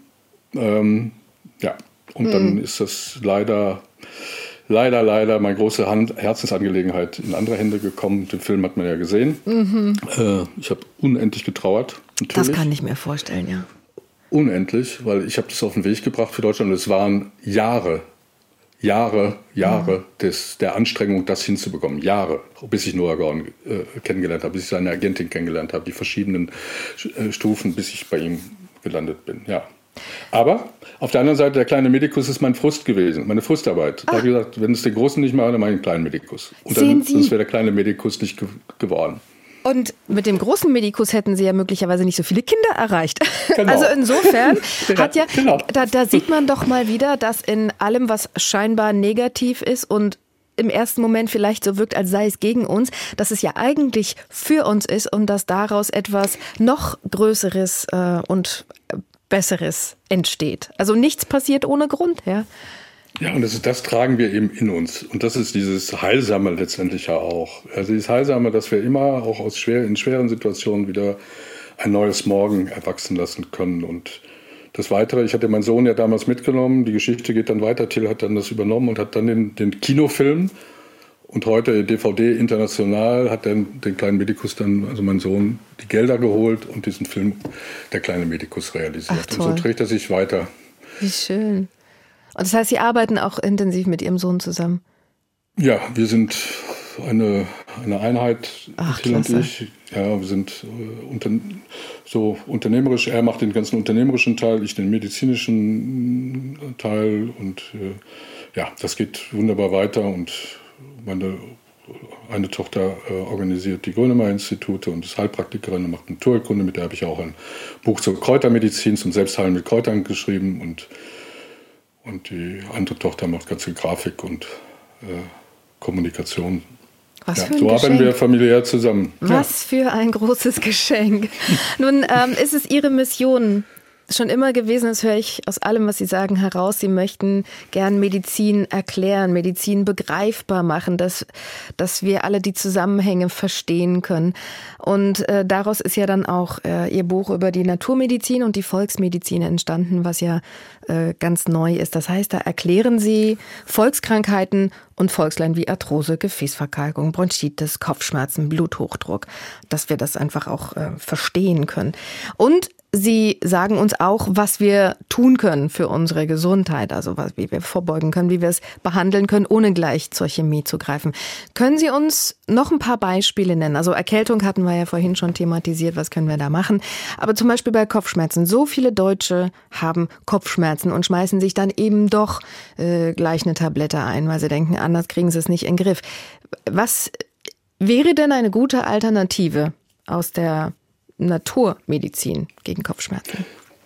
Ähm, ja, und mhm. dann ist das leider, leider, leider meine große Hand, Herzensangelegenheit in andere Hände gekommen. Den Film hat man ja gesehen. Mhm. Äh, ich habe unendlich getrauert. Natürlich. Das kann ich mir vorstellen, ja. Unendlich, weil ich habe das auf den Weg gebracht für Deutschland. Und es waren Jahre, Jahre, Jahre mhm. des, der Anstrengung, das hinzubekommen. Jahre, bis ich Noah Gordon äh, kennengelernt habe, bis ich seine Agentin kennengelernt habe, die verschiedenen äh, Stufen, bis ich bei ihm gelandet bin. Ja. Aber auf der anderen Seite, der kleine Medikus ist mein Frust gewesen, meine Frustarbeit. Ah. Da habe ich gesagt, wenn es den Großen nicht mache, dann mache ich einen kleinen Medikus. Und dann wäre der kleine Medikus nicht ge- geworden. Und mit dem großen Medikus hätten Sie ja möglicherweise nicht so viele Kinder erreicht. Genau. Also insofern hat ja, genau. da, da sieht man doch mal wieder, dass in allem, was scheinbar negativ ist und im ersten Moment vielleicht so wirkt, als sei es gegen uns, dass es ja eigentlich für uns ist und dass daraus etwas noch Größeres äh, und Besseres entsteht. Also nichts passiert ohne Grund, ja. Ja, und das, ist, das tragen wir eben in uns. Und das ist dieses Heilsame letztendlich ja auch. Also dieses Heilsame, dass wir immer auch aus schwer, in schweren Situationen wieder ein neues Morgen erwachsen lassen können. Und das Weitere, ich hatte meinen Sohn ja damals mitgenommen, die Geschichte geht dann weiter, Till hat dann das übernommen und hat dann den, den Kinofilm und heute D V D international hat dann den kleinen Medikus dann, also mein Sohn, die Gelder geholt und diesen Film Der kleine Medikus realisiert. Ach, toll. Und so trägt er sich weiter. Wie schön. Und das heißt, Sie arbeiten auch intensiv mit Ihrem Sohn zusammen? Ja, wir sind eine, eine Einheit, Ach, Till und klasse. ich. Ja, wir sind äh, unter, so unternehmerisch. Er macht den ganzen unternehmerischen Teil, ich den medizinischen Teil. Und äh, ja, das geht wunderbar weiter. Und meine eine Tochter äh, organisiert die Grönemeyer-Institute und ist Heilpraktikerin und macht Naturheilkunde. Mit der habe ich auch ein Buch zur Kräutermedizin, zum Selbstheilen mit Kräutern geschrieben. Und Und die andere Tochter macht ganz viel Grafik und äh, Kommunikation. Was ja, für ein so Geschenk. arbeiten wir familiär zusammen. Was ja. für ein großes Geschenk. Nun ähm, ist es Ihre Mission schon immer gewesen, das höre ich aus allem, was Sie sagen, heraus. Sie möchten gern Medizin erklären, Medizin begreifbar machen, dass, dass wir alle die Zusammenhänge verstehen können. Und äh, daraus ist ja dann auch äh, Ihr Buch über die Naturmedizin und die Volksmedizin entstanden, was ja äh, ganz neu ist. Das heißt, da erklären Sie Volkskrankheiten und Volksleiden wie Arthrose, Gefäßverkalkung, Bronchitis, Kopfschmerzen, Bluthochdruck, dass wir das einfach auch äh, verstehen können. Und Sie sagen uns auch, was wir tun können für unsere Gesundheit, also was, wie wir vorbeugen können, wie wir es behandeln können, ohne gleich zur Chemie zu greifen. Können Sie uns noch ein paar Beispiele nennen? Also Erkältung hatten wir ja vorhin schon thematisiert, was können wir da machen? Aber zum Beispiel bei Kopfschmerzen. So viele Deutsche haben Kopfschmerzen und schmeißen sich dann eben doch äh, gleich eine Tablette ein, weil sie denken, anders kriegen sie es nicht in den Griff. Was wäre denn eine gute Alternative aus der Naturmedizin gegen Kopfschmerzen?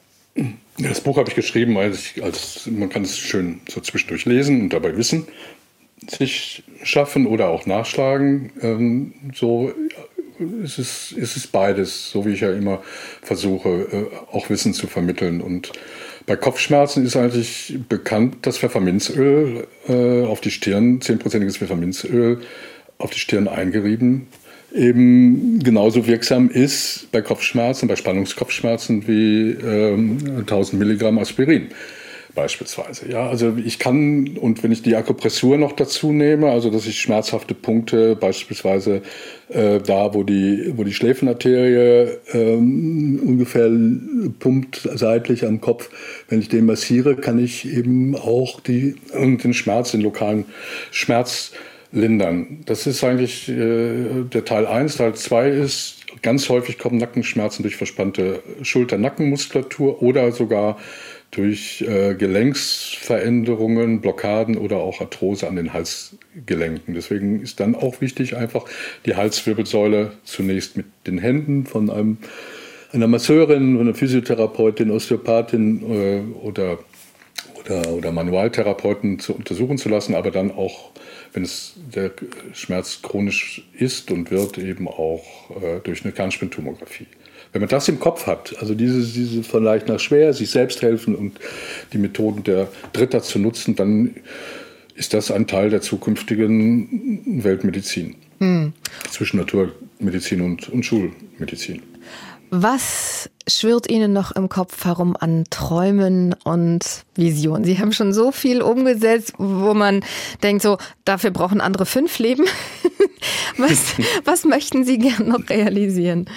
Das Buch habe ich geschrieben, als ich, als man kann es schön so zwischendurch lesen und dabei Wissen sich schaffen oder auch nachschlagen. Ähm, so ist es, ist es beides, so wie ich ja immer versuche, äh, auch Wissen zu vermitteln. Und bei Kopfschmerzen ist eigentlich bekannt, dass Pfefferminzöl äh, auf die Stirn, zehnprozentiges Pfefferminzöl auf die Stirn eingerieben, eben genauso wirksam ist bei Kopfschmerzen, bei Spannungskopfschmerzen wie ähm, tausend Milligramm Aspirin beispielsweise. Ja, also ich kann, und wenn ich die Akupressur noch dazu nehme, also dass ich schmerzhafte Punkte, beispielsweise äh, da, wo die, wo die Schläfenarterie ähm, ungefähr pumpt seitlich am Kopf, wenn ich den massiere, kann ich eben auch die, den Schmerz, den lokalen Schmerz lindern. Das ist eigentlich äh, der Teil eins. Teil zwei ist, ganz häufig kommen Nackenschmerzen durch verspannte Schulter-Nackenmuskulatur oder sogar durch äh, Gelenksveränderungen, Blockaden oder auch Arthrose an den Halsgelenken. Deswegen ist dann auch wichtig, einfach die Halswirbelsäule zunächst mit den Händen von einem, einer Masseurin, einer Physiotherapeutin, Osteopathin äh, oder, oder, oder Manualtherapeuten zu untersuchen zu lassen, aber dann auch, wenn es der Schmerz chronisch ist und wird, eben auch äh, durch eine Kernspintomographie. Wenn man das im Kopf hat, also diese, diese von leicht nach schwer, sich selbst helfen und die Methoden der Dritter zu nutzen, dann ist das ein Teil der zukünftigen Weltmedizin. Hm. Zwischen Naturmedizin und, und Schulmedizin. Was schwirrt Ihnen noch im Kopf herum an Träumen und Visionen? Sie haben schon so viel umgesetzt, wo man denkt, so, dafür brauchen andere fünf Leben. was, was möchten Sie gern noch realisieren?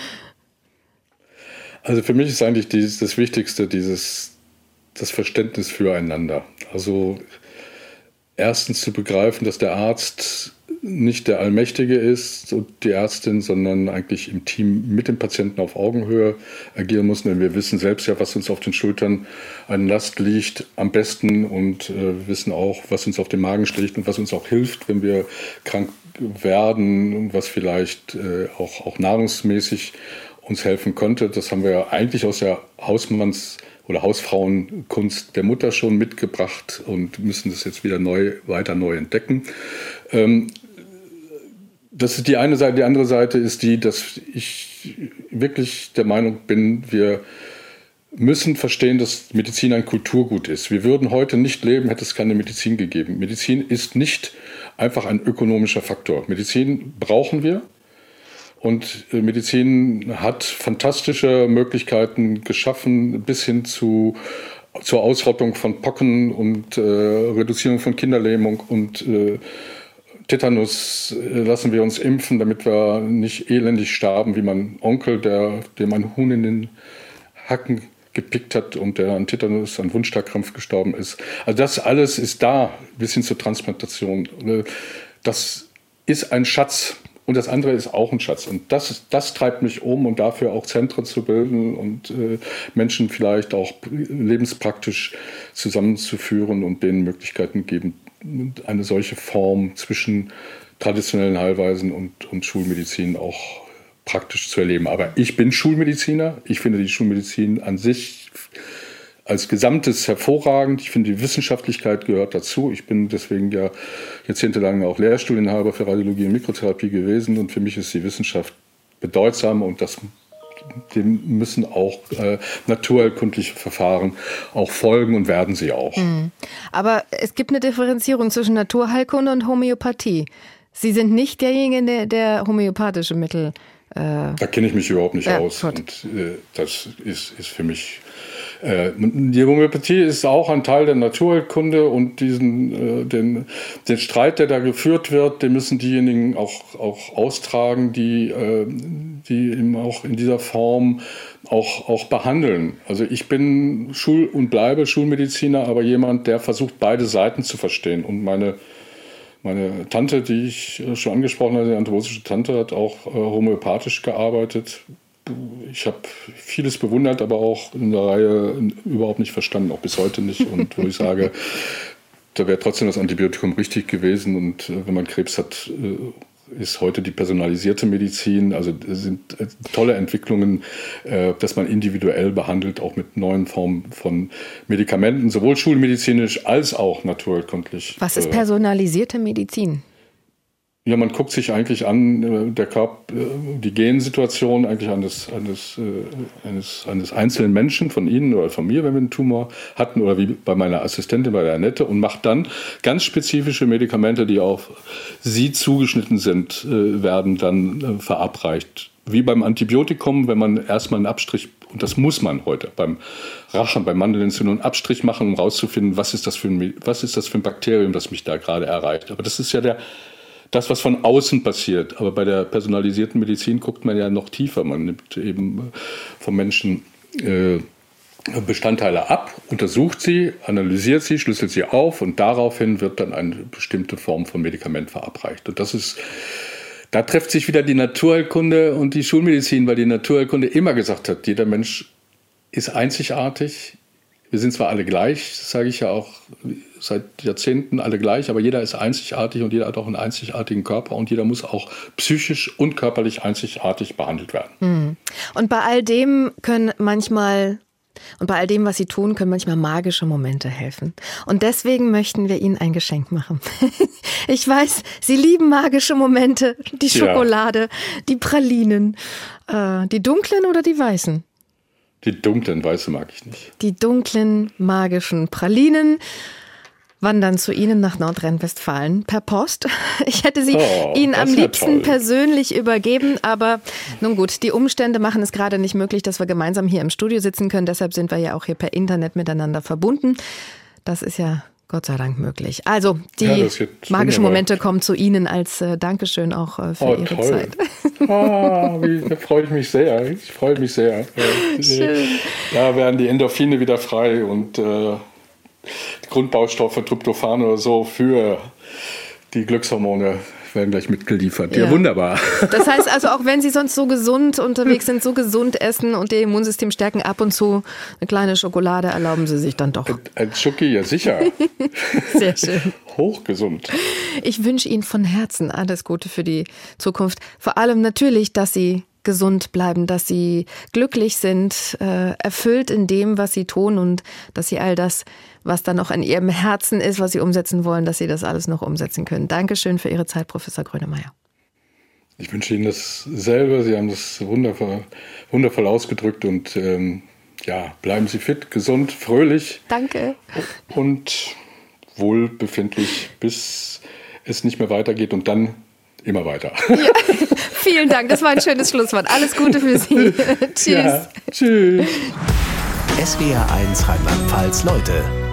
Also für mich ist eigentlich dieses, das Wichtigste dieses, das Verständnis füreinander. Also erstens zu begreifen, dass der Arzt nicht der Allmächtige ist und die Ärztin, sondern eigentlich im Team mit dem Patienten auf Augenhöhe agieren muss. Denn wir wissen selbst ja, was uns auf den Schultern an Last liegt, am besten und äh, wissen auch, was uns auf dem Magen schlägt und was uns auch hilft, wenn wir krank werden und was vielleicht äh, auch, auch nahrungsmäßig uns helfen könnte. Das haben wir ja eigentlich aus der Hausmanns- oder Hausfrauenkunst der Mutter schon mitgebracht und müssen das jetzt wieder neu, weiter neu entdecken. Ähm, das ist die eine Seite. Die andere Seite ist die, dass ich wirklich der Meinung bin, wir müssen verstehen, dass Medizin ein Kulturgut ist. Wir würden heute nicht leben, hätte es keine Medizin gegeben. Medizin ist nicht einfach ein ökonomischer Faktor. Medizin brauchen wir. Und Medizin hat fantastische Möglichkeiten geschaffen, bis hin zu, zur Ausrottung von Pocken und äh, Reduzierung von Kinderlähmung und äh, Tetanus äh, lassen wir uns impfen, damit wir nicht elendig starben, wie mein Onkel, der, dem ein Huhn in den Hacken gepickt hat und der an Tetanus, an Wundstarkrampf gestorben ist. Also das alles ist da, bis hin zur Transplantation. Das ist ein Schatz. Und das andere ist auch ein Schatz. Und das, das treibt mich um, und dafür auch Zentren zu bilden und äh, Menschen vielleicht auch lebenspraktisch zusammenzuführen und denen Möglichkeiten geben, eine solche Form zwischen traditionellen Heilweisen und, und Schulmedizin auch praktisch zu erleben. Aber ich bin Schulmediziner. Ich finde die Schulmedizin an sich als Gesamtes hervorragend. Ich finde, die Wissenschaftlichkeit gehört dazu. Ich bin deswegen ja jahrzehntelang auch Lehrstuhlinhaber für Radiologie und Mikrotherapie gewesen. Und für mich ist die Wissenschaft bedeutsam, und das, dem müssen auch äh, naturheilkundliche Verfahren auch folgen und werden sie auch. Mhm. Aber es gibt eine Differenzierung zwischen Naturheilkunde und Homöopathie. Sie sind nicht derjenige, der, der homöopathische Mittel... Äh, da kenne ich mich überhaupt nicht ja, aus. Gut. Und äh, das ist, ist für mich... Die Homöopathie ist auch ein Teil der Naturheilkunde, und diesen, äh, den, den Streit, der da geführt wird, den müssen diejenigen auch, auch austragen, die, äh, die eben auch in dieser Form auch, auch behandeln. Also ich bin Schul- und bleibe Schulmediziner, aber jemand, der versucht, beide Seiten zu verstehen. Und meine, meine Tante, die ich schon angesprochen hatte, die anthroposophische Tante, hat auch äh, homöopathisch gearbeitet. Ich habe vieles bewundert, aber auch in der Reihe überhaupt nicht verstanden, auch bis heute nicht. Und wo ich sage, da wäre trotzdem das Antibiotikum richtig gewesen. Und wenn man Krebs hat, ist heute die personalisierte Medizin. Also es sind tolle Entwicklungen, dass man individuell behandelt, auch mit neuen Formen von Medikamenten, sowohl schulmedizinisch als auch naturheilkundlich. Was ist personalisierte Medizin? Ja, man guckt sich eigentlich an, der Körper, die Gensituation eigentlich eines, eines, eines, eines einzelnen Menschen, von Ihnen oder von mir, wenn wir einen Tumor hatten, oder wie bei meiner Assistentin, bei der Annette, und macht dann ganz spezifische Medikamente, die auf sie zugeschnitten sind, werden dann verabreicht. Wie beim Antibiotikum, wenn man erstmal einen Abstrich, und das muss man heute beim Rachen, beim Mandelentzündung, einen Abstrich machen, um rauszufinden, was ist das für ein, was ist das für ein Bakterium, das mich da gerade erreicht. Aber das ist ja der Das, was von außen passiert. Aber bei der personalisierten Medizin guckt man ja noch tiefer. Man nimmt eben vom Menschen äh, Bestandteile ab, untersucht sie, analysiert sie, schlüsselt sie auf, und daraufhin wird dann eine bestimmte Form von Medikament verabreicht. Und das ist, da trifft sich wieder die Naturheilkunde und die Schulmedizin, weil die Naturheilkunde immer gesagt hat, jeder Mensch ist einzigartig. Wir sind zwar alle gleich, das sage ich ja auch seit Jahrzehnten, alle gleich, aber jeder ist einzigartig und jeder hat auch einen einzigartigen Körper, und jeder muss auch psychisch und körperlich einzigartig behandelt werden. Und bei all dem können manchmal Und bei all dem, was Sie tun, können manchmal magische Momente helfen. Und deswegen möchten wir Ihnen ein Geschenk machen. Ich weiß, Sie lieben magische Momente. Die Schokolade, ja. Die Pralinen. Äh, die dunklen oder die weißen? Die dunklen, weiße mag ich nicht. Die dunklen, magischen Pralinen wandern zu Ihnen nach Nordrhein-Westfalen per Post. Ich hätte sie oh, Ihnen am liebsten toll. persönlich übergeben, aber nun gut, die Umstände machen es gerade nicht möglich, dass wir gemeinsam hier im Studio sitzen können. Deshalb sind wir ja auch hier per Internet miteinander verbunden. Das ist ja Gott sei Dank möglich. Also, die ja, magischen Momente kommen zu Ihnen als äh, Dankeschön auch äh, für oh, Ihre toll. Zeit. Ah, wie, da freue ich mich sehr. Ich freue mich sehr. Schön. Da werden die Endorphine wieder frei und äh, Grundbaustoffe, Tryptophan oder so für die Glückshormone werden gleich mitgeliefert. Ja. Ja, wunderbar. Das heißt also, auch wenn Sie sonst so gesund unterwegs sind, so gesund essen und Ihr Immunsystem stärken, ab und zu eine kleine Schokolade erlauben Sie sich dann doch. Ein, ein Schoki, ja sicher. Sehr schön. Hochgesund. Ich wünsche Ihnen von Herzen alles Gute für die Zukunft. Vor allem natürlich, dass Sie gesund bleiben, dass Sie glücklich sind, äh, erfüllt in dem, was Sie tun und dass Sie all das, was da noch in Ihrem Herzen ist, was Sie umsetzen wollen, dass Sie das alles noch umsetzen können. Dankeschön für Ihre Zeit, Professor Grönemeyer. Ich wünsche Ihnen dasselbe. Sie haben das wundervoll, wundervoll ausgedrückt und ähm, ja, bleiben Sie fit, gesund, fröhlich. Danke. Und wohlbefindlich, bis es nicht mehr weitergeht und dann immer weiter. Ja, vielen Dank, das war ein schönes Schlusswort. Alles Gute für Sie. Tschüss. Ja, tschüss. S W R eins Rheinland-Pfalz Leute.